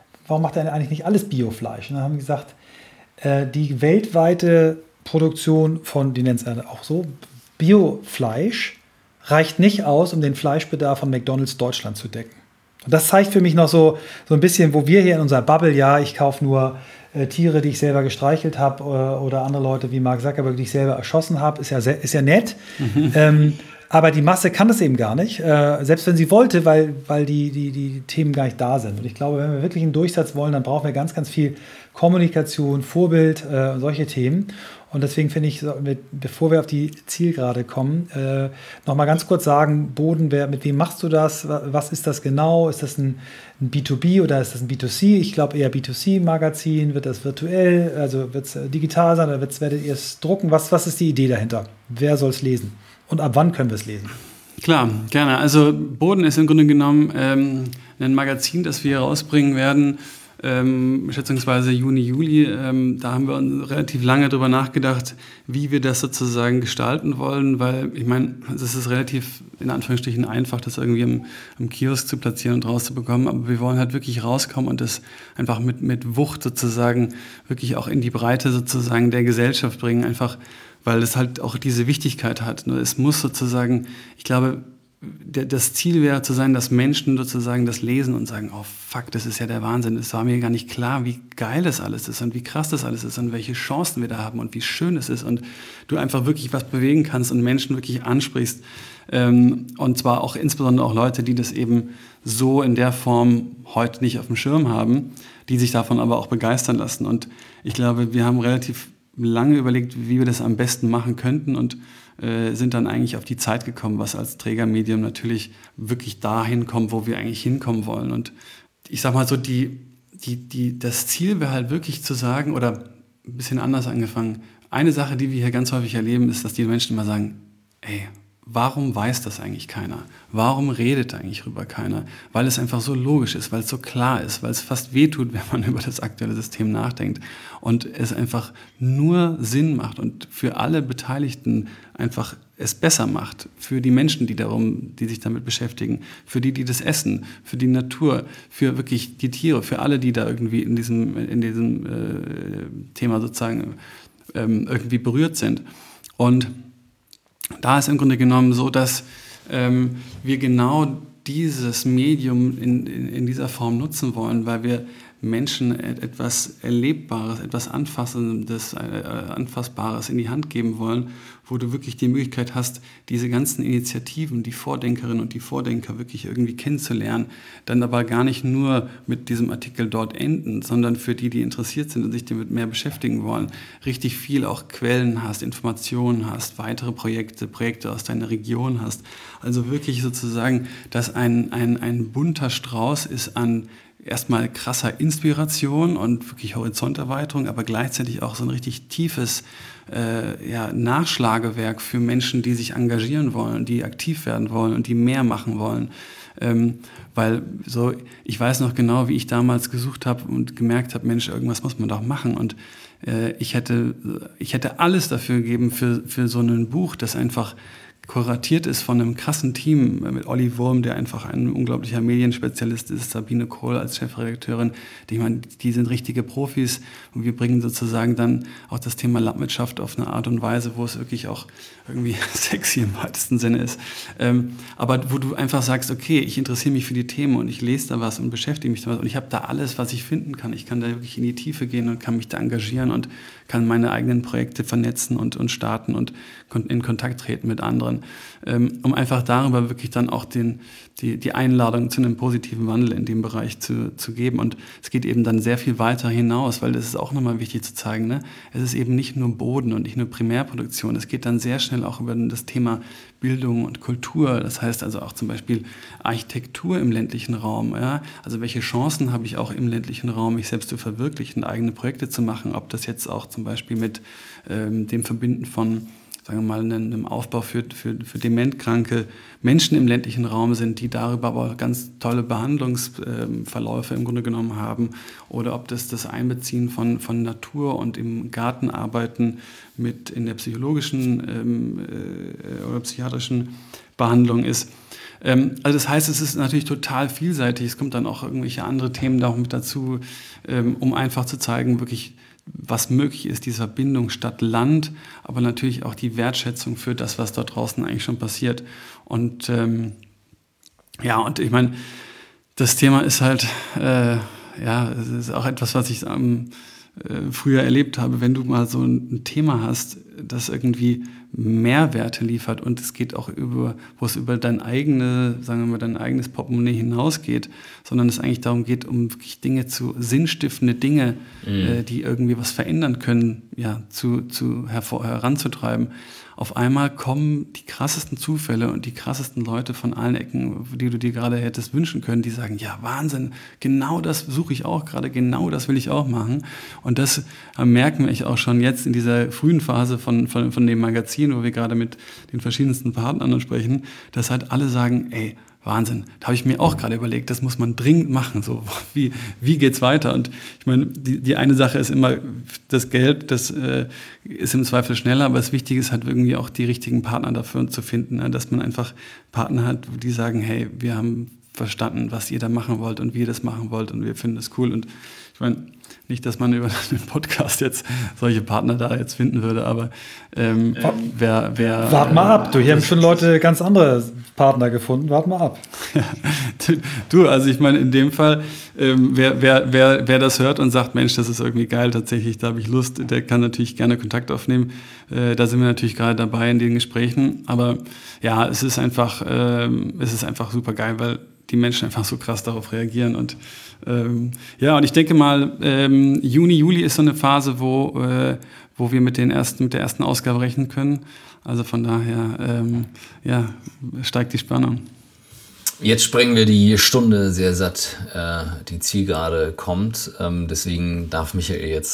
alles Biofleisch? Und dann haben die gesagt, die weltweite Produktion von, die nennen es auch so, Biofleisch reicht nicht aus, um den Fleischbedarf von McDonald's Deutschland zu decken. Und das zeigt für mich noch so ein bisschen, wo wir hier in unserer Bubble, ja, ich kaufe nur Tiere, die ich selber gestreichelt habe oder andere Leute wie Mark Zuckerberg, die ich selber erschossen habe, ist ja nett. Aber die Masse kann das eben gar nicht, selbst wenn sie wollte, weil die Themen gar nicht da sind. Und ich glaube, wenn wir wirklich einen Durchsatz wollen, dann brauchen wir ganz, ganz viel Kommunikation, Vorbild, solche Themen. Und deswegen finde ich, bevor wir auf die Zielgerade kommen, noch mal ganz kurz sagen, Boden, mit wem machst du das? Was ist das genau? Ist das ein B2B oder ist das ein B2C? Ich glaube eher B2C-Magazin. Wird das virtuell, also wird es digital sein oder werdet ihr es drucken? Was ist die Idee dahinter? Wer soll es lesen? Und ab wann können wir es lesen? Klar, gerne. Also Boden ist im Grunde genommen ein Magazin, das wir rausbringen werden, schätzungsweise Juni, Juli. Da haben wir relativ lange drüber nachgedacht, wie wir das sozusagen gestalten wollen, weil ich meine, es ist relativ in Anführungsstrichen einfach, das irgendwie im Kiosk zu platzieren und rauszubekommen, aber wir wollen halt wirklich rauskommen und das einfach mit Wucht sozusagen wirklich auch in die Breite sozusagen der Gesellschaft bringen, einfach weil es halt auch diese Wichtigkeit hat. Nur es muss sozusagen, ich glaube, das Ziel wäre zu sein, dass Menschen sozusagen das lesen und sagen, oh fuck, das ist ja der Wahnsinn, es war mir gar nicht klar, wie geil das alles ist und wie krass das alles ist und welche Chancen wir da haben und wie schön es ist und du einfach wirklich was bewegen kannst und Menschen wirklich ansprichst, und zwar auch insbesondere auch Leute, die das eben so in der Form heute nicht auf dem Schirm haben, die sich davon aber auch begeistern lassen. Und ich glaube, wir haben relativ lange überlegt, wie wir das am besten machen könnten und sind dann eigentlich auf die Zeit gekommen, was als Trägermedium natürlich wirklich dahin kommt, wo wir eigentlich hinkommen wollen. Und ich sag mal so, das Ziel wäre halt wirklich zu sagen, oder ein bisschen anders angefangen, eine Sache, die wir hier ganz häufig erleben, ist, dass die Menschen immer sagen, ey, warum weiß das eigentlich keiner? Warum redet eigentlich darüber keiner? Weil es einfach so logisch ist, weil es so klar ist, weil es fast wehtut, wenn man über das aktuelle System nachdenkt und es einfach nur Sinn macht und für alle Beteiligten einfach es besser macht, für die Menschen, die sich damit beschäftigen, für die das essen, für die Natur, für wirklich die Tiere, für alle, die da irgendwie in diesem Thema sozusagen irgendwie berührt sind. Und da ist im Grunde genommen so, dass wir genau dieses Medium in dieser Form nutzen wollen, weil wir Menschen etwas Erlebbares, etwas Anfassbares in die Hand geben wollen, wo du wirklich die Möglichkeit hast, diese ganzen Initiativen, die Vordenkerinnen und die Vordenker wirklich irgendwie kennenzulernen, dann aber gar nicht nur mit diesem Artikel dort enden, sondern für die interessiert sind und sich damit mehr beschäftigen wollen, richtig viel auch Quellen hast, Informationen hast, weitere Projekte aus deiner Region hast. Also wirklich sozusagen, dass ein bunter Strauß ist an erstmal krasser Inspiration und wirklich Horizonterweiterung, aber gleichzeitig auch so ein richtig tiefes Nachschlagewerk für Menschen, die sich engagieren wollen, die aktiv werden wollen und die mehr machen wollen. Weil so, ich weiß noch genau, wie ich damals gesucht habe und gemerkt habe, Mensch, irgendwas muss man doch machen. Und ich hätte alles dafür gegeben für so ein Buch, das einfach kuratiert ist von einem krassen Team mit Olli Wurm, der einfach ein unglaublicher Medienspezialist ist, Sabine Kohl als Chefredakteurin, die sind richtige Profis und wir bringen sozusagen dann auch das Thema Landwirtschaft auf eine Art und Weise, wo es wirklich auch irgendwie sexy im weitesten Sinne ist. Aber wo du einfach sagst, okay, ich interessiere mich für die Themen und ich lese da was und beschäftige mich da was und ich habe da alles, was ich finden kann. Ich kann da wirklich in die Tiefe gehen und kann mich da engagieren und kann meine eigenen Projekte vernetzen und starten und in Kontakt treten mit anderen, um einfach darüber wirklich dann auch die Einladung zu einem positiven Wandel in dem Bereich zu geben. Und es geht eben dann sehr viel weiter hinaus, weil das ist auch nochmal wichtig zu zeigen, ne? Es ist eben nicht nur Boden und nicht nur Primärproduktion, es geht dann sehr schnell auch über das Thema Bildung und Kultur, das heißt also auch zum Beispiel Architektur im ländlichen Raum. Ja? Also welche Chancen habe ich auch im ländlichen Raum, mich selbst zu verwirklichen, eigene Projekte zu machen, ob das jetzt auch zum Beispiel mit dem Verbinden von, sagen wir mal, einem Aufbau für dementkranke Menschen im ländlichen Raum sind, die darüber aber ganz tolle Behandlungsverläufe im Grunde genommen haben, oder ob das Einbeziehen von Natur und im Garten arbeiten mit in der psychologischen oder psychiatrischen Behandlung ist. Also das heißt, es ist natürlich total vielseitig. Es kommt dann auch irgendwelche andere Themen da auch mit dazu, um einfach zu zeigen, wirklich, was möglich ist, diese Verbindung Stadt-Land, aber natürlich auch die Wertschätzung für das, was dort draußen eigentlich schon passiert. Und und ich meine, das Thema ist halt, es ist auch etwas, was ich früher erlebt habe, wenn du mal so ein Thema hast, das irgendwie Mehrwerte liefert und es geht auch wo es über dein eigenes Portemonnaie hinausgeht, sondern es eigentlich darum geht, um wirklich sinnstiftende Dinge, die irgendwie was verändern können, heranzutreiben. Auf einmal kommen die krassesten Zufälle und die krassesten Leute von allen Ecken, die du dir gerade hättest wünschen können, die sagen, ja, Wahnsinn, genau das suche ich auch gerade, genau das will ich auch machen. Und das merken wir auch schon jetzt in dieser frühen Phase von dem Magazin, wo wir gerade mit den verschiedensten Partnern sprechen, dass halt alle sagen, ey, Wahnsinn, da habe ich mir auch gerade überlegt, das muss man dringend machen. So, wie geht's weiter? Und ich meine, die eine Sache ist immer das Geld, das ist im Zweifel schneller, aber das Wichtige ist halt irgendwie auch die richtigen Partner dafür zu finden, ne? Dass man einfach Partner hat, die sagen, hey, wir haben verstanden, was ihr da machen wollt und wie ihr das machen wollt und wir finden das cool. Und ich Ich meine, nicht, dass man über den Podcast jetzt solche Partner da jetzt finden würde, aber Wart mal ab, hier haben schon Leute ganz andere Partner gefunden, wart mal ab. Du, also ich meine, in dem Fall, wer das hört und sagt, Mensch, das ist irgendwie geil, tatsächlich, da habe ich Lust, der kann natürlich gerne Kontakt aufnehmen. Da sind wir natürlich gerade dabei in den Gesprächen, aber ja, es ist einfach super geil, weil die Menschen einfach so krass darauf reagieren und und ich denke mal, Juni, Juli ist so eine Phase, wo wir mit der ersten Ausgabe rechnen können. Also von daher, steigt die Spannung. Jetzt sprengen wir die Stunde sehr satt, die Zielgerade kommt. Deswegen darf Michael jetzt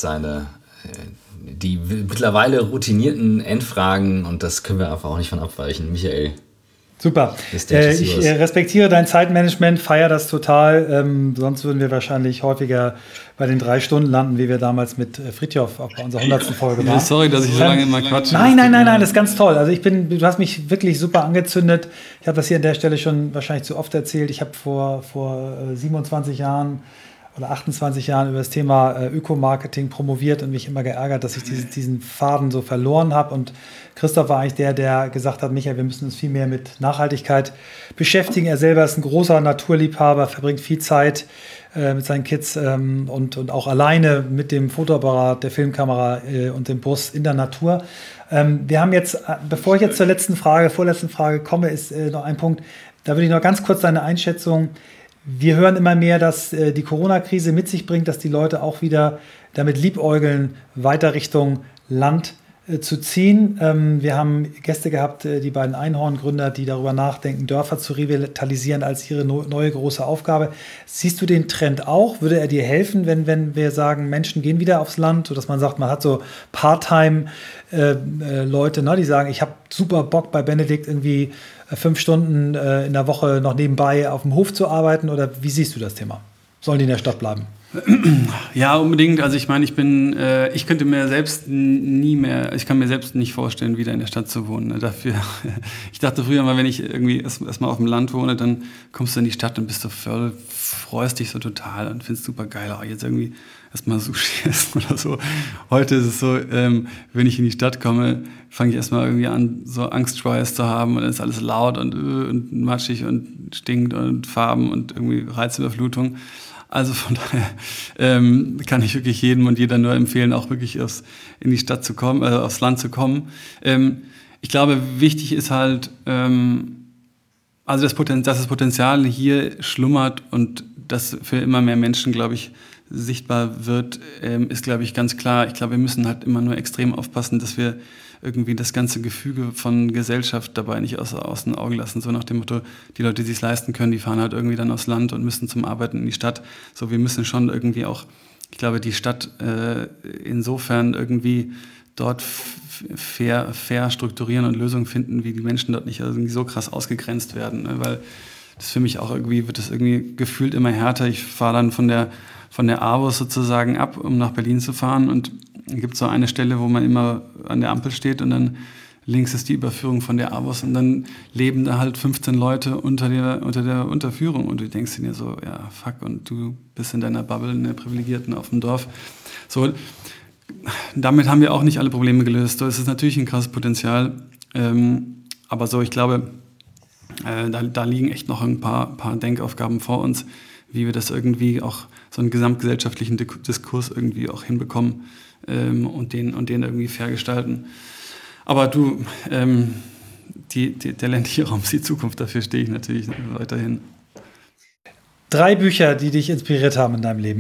die mittlerweile routinierten Endfragen, und das können wir einfach auch nicht von abweichen. Michael. Super. Ich respektiere dein Zeitmanagement, feiere das total. Sonst würden wir wahrscheinlich häufiger bei den 3 Stunden landen, wie wir damals mit Fritjof auch bei unserer 100. Folge waren. Sorry, dass ich so lange immer quatsche. Nein, das ist ganz toll. Also du hast mich wirklich super angezündet. Ich habe das hier an der Stelle schon wahrscheinlich zu oft erzählt. Ich habe vor 27 Jahren oder 28 Jahren über das Thema Ökomarketing promoviert und mich immer geärgert, dass ich diesen Faden so verloren habe. Und Christoph war eigentlich der gesagt hat, Michael, wir müssen uns viel mehr mit Nachhaltigkeit beschäftigen. Er selber ist ein großer Naturliebhaber, verbringt viel Zeit mit seinen Kids und auch alleine mit dem Fotoapparat, der Filmkamera und dem Bus in der Natur. Wir haben jetzt, bevor ich jetzt zur vorletzten Frage komme, ist noch ein Punkt, da würde ich noch ganz kurz deine Einschätzung. Wir hören immer mehr, dass die Corona-Krise mit sich bringt, dass die Leute auch wieder damit liebäugeln, weiter Richtung Land zu ziehen. Wir haben Gäste gehabt, die beiden Einhorn-Gründer, die darüber nachdenken, Dörfer zu revitalisieren als ihre neue große Aufgabe. Siehst du den Trend auch? Würde er dir helfen, wenn wir sagen, Menschen gehen wieder aufs Land, sodass man sagt, man hat so Part-Time-Leute, die sagen, ich habe super Bock bei Benedikt irgendwie 5 Stunden in der Woche noch nebenbei auf dem Hof zu arbeiten? Oder wie siehst du das Thema? Sollen die in der Stadt bleiben? Ja, unbedingt. Also ich meine, ich könnte mir selbst ich kann mir selbst nicht vorstellen, wieder in der Stadt zu wohnen. Ich dachte früher mal, wenn ich irgendwie erstmal auf dem Land wohne, dann kommst du in die Stadt und bist so voll, freust dich so total und findest super geil, jetzt irgendwie erstmal Sushi essen oder so. Heute ist es so, wenn ich in die Stadt komme, fange ich erstmal irgendwie an, so Angstschweiß zu haben und dann ist alles laut und matschig und stinkt und Farben und irgendwie Reizüberflutung. Also von daher kann ich wirklich jedem und jeder nur empfehlen, auch wirklich in die Stadt zu kommen, aufs Land zu kommen. Ich glaube, wichtig ist halt, dass das Potenzial hier schlummert und das für immer mehr Menschen, glaube ich, sichtbar wird, ist, glaube ich, ganz klar. Ich glaube, wir müssen halt immer nur extrem aufpassen, dass wir irgendwie das ganze Gefüge von Gesellschaft dabei nicht aus den Augen lassen. So nach dem Motto, die Leute, die es leisten können, die fahren halt irgendwie dann aufs Land und müssen zum Arbeiten in die Stadt. So, wir müssen schon irgendwie auch, ich glaube, die Stadt insofern irgendwie dort fair strukturieren und Lösungen finden, wie die Menschen dort nicht irgendwie so krass ausgegrenzt werden. Ne? Weil das für mich auch irgendwie, wird das irgendwie gefühlt immer härter. Ich fahre dann von der AWOS sozusagen ab, um nach Berlin zu fahren, und es gibt so eine Stelle, wo man immer an der Ampel steht und dann links ist die Überführung von der AWOS und dann leben da halt 15 Leute unter der Unterführung und du denkst dir so, ja, fuck, und du bist in deiner Bubble, in der Privilegierten auf dem Dorf. So, damit haben wir auch nicht alle Probleme gelöst. So, es ist natürlich ein krasses Potenzial, aber so, ich glaube, da liegen echt noch ein paar Denkaufgaben vor uns, wie wir das irgendwie auch so einen gesamtgesellschaftlichen Diskurs irgendwie auch hinbekommen und den irgendwie fair gestalten. Aber du, der ländliche Raum ist die Zukunft, dafür stehe ich natürlich weiterhin. 3 Bücher, die dich inspiriert haben in deinem Leben.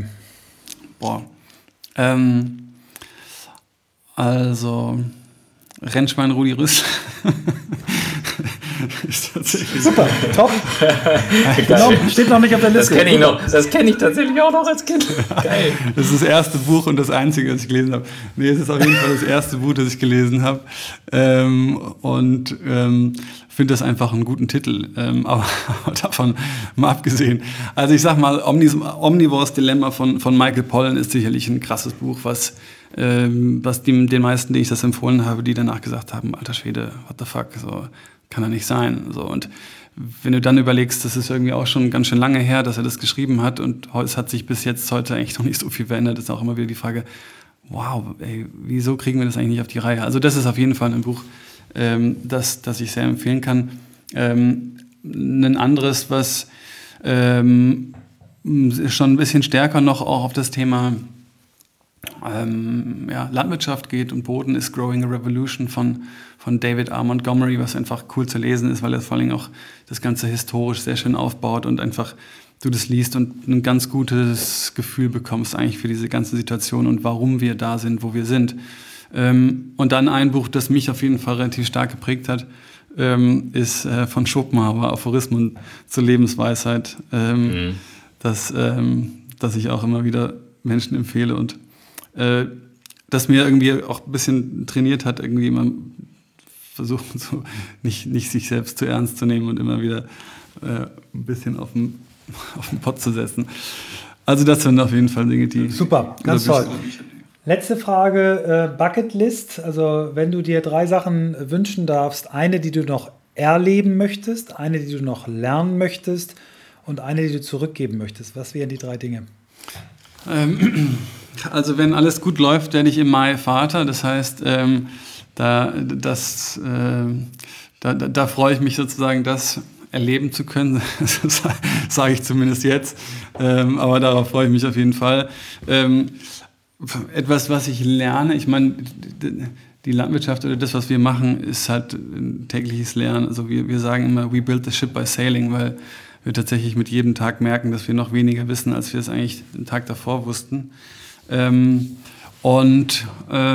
Also Rennschwein Rudi Rüssler. Super, top. Genau, steht noch nicht auf der Liste. Das kenne ich noch. Das kenne ich tatsächlich auch noch als Kind. Geil. Das ist das erste Buch und das einzige, das ich gelesen habe. Nee, es ist auf jeden Fall das erste Buch, das ich gelesen habe. Finde das einfach einen guten Titel. Aber davon mal abgesehen. Also ich sag mal, Omnivores Dilemma von Michael Pollan ist sicherlich ein krasses Buch, was den meisten, denen ich das empfohlen habe, die danach gesagt haben, alter Schwede, what the fuck, so, kann er nicht sein. So, und wenn du dann überlegst, das ist irgendwie auch schon ganz schön lange her, dass er das geschrieben hat und es hat sich bis jetzt heute eigentlich noch nicht so viel verändert, ist auch immer wieder die Frage, wow, ey, wieso kriegen wir das eigentlich nicht auf die Reihe? Also das ist auf jeden Fall ein Buch, das ich sehr empfehlen kann. Ein anderes, was schon ein bisschen stärker noch auch auf das Thema Landwirtschaft geht und Boden, ist Growing a Revolution von David R. Montgomery, was einfach cool zu lesen ist, weil er vor allem auch das Ganze historisch sehr schön aufbaut und einfach du das liest und ein ganz gutes Gefühl bekommst eigentlich für diese ganze Situation und warum wir da sind, wo wir sind. Und dann ein Buch, das mich auf jeden Fall relativ stark geprägt hat, ist von Schopenhauer, Aphorismen zur Lebensweisheit, das ich auch immer wieder Menschen empfehle und das mir irgendwie auch ein bisschen trainiert hat, irgendwie immer versuchen, so nicht sich selbst zu ernst zu nehmen und immer wieder ein bisschen auf den Pott zu setzen. Also das sind auf jeden Fall Dinge, die... Super, ganz toll. Letzte Frage, Bucketlist. Also wenn du dir 3 Sachen wünschen darfst, eine, die du noch erleben möchtest, eine, die du noch lernen möchtest und eine, die du zurückgeben möchtest. Was wären die 3 Dinge? Also wenn alles gut läuft, werde ich im Mai Vater. Das heißt, da freue ich mich sozusagen, das erleben zu können. Das sage ich zumindest jetzt. Aber darauf freue ich mich auf jeden Fall. Etwas, was ich lerne, ich meine, die Landwirtschaft oder das, was wir machen, ist halt ein tägliches Lernen. Also wir sagen immer, we build the ship by sailing, weil wir tatsächlich mit jedem Tag merken, dass wir noch weniger wissen, als wir es eigentlich den Tag davor wussten. Und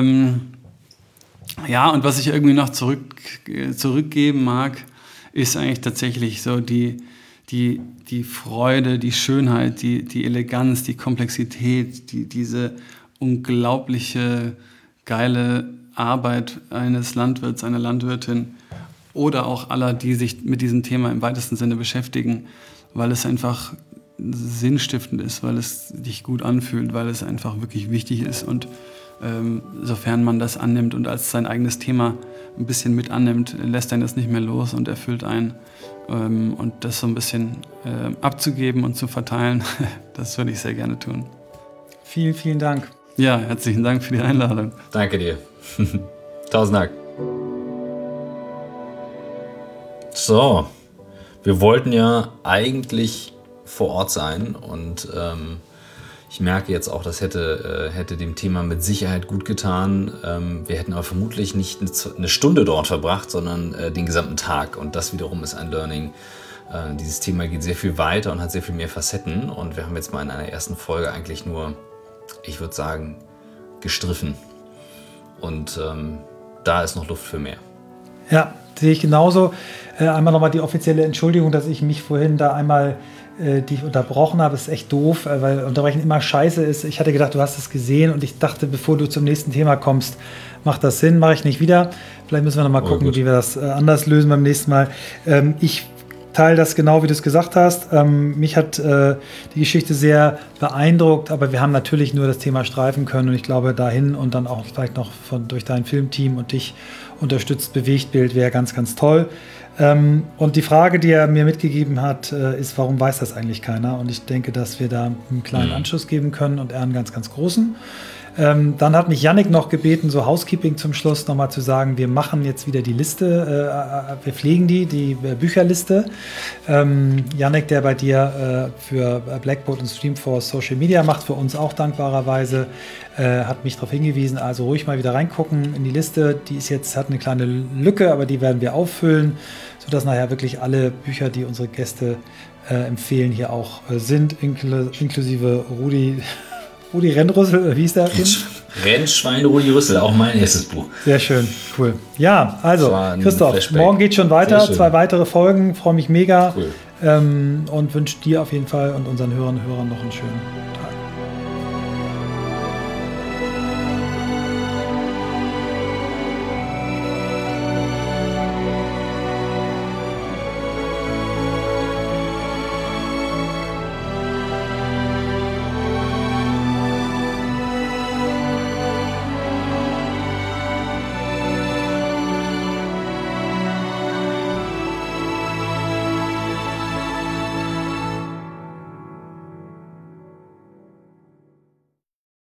was ich irgendwie noch zurückgeben mag, ist eigentlich tatsächlich so die Freude, die Schönheit, die Eleganz, die Komplexität, diese unglaubliche geile Arbeit eines Landwirts, einer Landwirtin oder auch aller, die sich mit diesem Thema im weitesten Sinne beschäftigen, weil es einfach sinnstiftend ist, weil es dich gut anfühlt, weil es einfach wirklich wichtig ist und sofern man das annimmt und als sein eigenes Thema ein bisschen mit annimmt, lässt einen das nicht mehr los und erfüllt einen. Und das so ein bisschen abzugeben und zu verteilen, das würde ich sehr gerne tun. Vielen, vielen Dank. Ja, herzlichen Dank für die Einladung. Danke dir. 1000 Dank. So, wir wollten ja eigentlich vor Ort sein und ich merke jetzt auch, das hätte dem Thema mit Sicherheit gut getan. Wir hätten aber vermutlich nicht eine Stunde dort verbracht, sondern den gesamten Tag. Und das wiederum ist ein Learning. Dieses Thema geht sehr viel weiter und hat sehr viel mehr Facetten. Und wir haben jetzt mal in einer ersten Folge eigentlich nur, ich würde sagen, gestriffen. Und da ist noch Luft für mehr. Ja, sehe ich genauso. Einmal nochmal die offizielle Entschuldigung, dass ich mich vorhin da einmal dich unterbrochen habe. Das ist echt doof, weil Unterbrechen immer scheiße ist. Ich hatte gedacht, du hast es gesehen und ich dachte, bevor du zum nächsten Thema kommst, macht das Sinn, mache ich nicht wieder. Vielleicht müssen wir nochmal gucken, wie wir das anders lösen beim nächsten Mal. Ich teile das genau, wie du es gesagt hast. Mich hat die Geschichte sehr beeindruckt, aber wir haben natürlich nur das Thema streifen können und ich glaube, dahin und dann auch vielleicht noch durch dein Filmteam und dich unterstützt Bewegtbild wäre ganz, ganz toll. Und die Frage, die er mir mitgegeben hat, ist, warum weiß das eigentlich keiner? Und ich denke, dass wir da einen kleinen Anschluss geben können und er einen ganz, ganz großen. Dann hat mich Yannick noch gebeten, so Housekeeping zum Schluss nochmal zu sagen, wir machen jetzt wieder die Liste, wir pflegen die Bücherliste. Yannick, der bei dir für Blackboard und Streamforce Social Media macht, für uns auch dankbarerweise, hat mich darauf hingewiesen, also ruhig mal wieder reingucken in die Liste. Die ist jetzt, hat eine kleine Lücke, aber die werden wir auffüllen, sodass nachher wirklich alle Bücher, die unsere Gäste empfehlen, hier auch sind, inklusive Rudi Rennrüssel, wie hieß der? Rennschwein Rudi Rüssel, auch mein erstes Buch. Sehr schön, cool. Ja, also Christoph, Flashback. Morgen geht schon weiter, 2 weitere Folgen, freue mich mega. Cool. Und wünsche dir auf jeden Fall und unseren Hörern noch einen schönen Tag.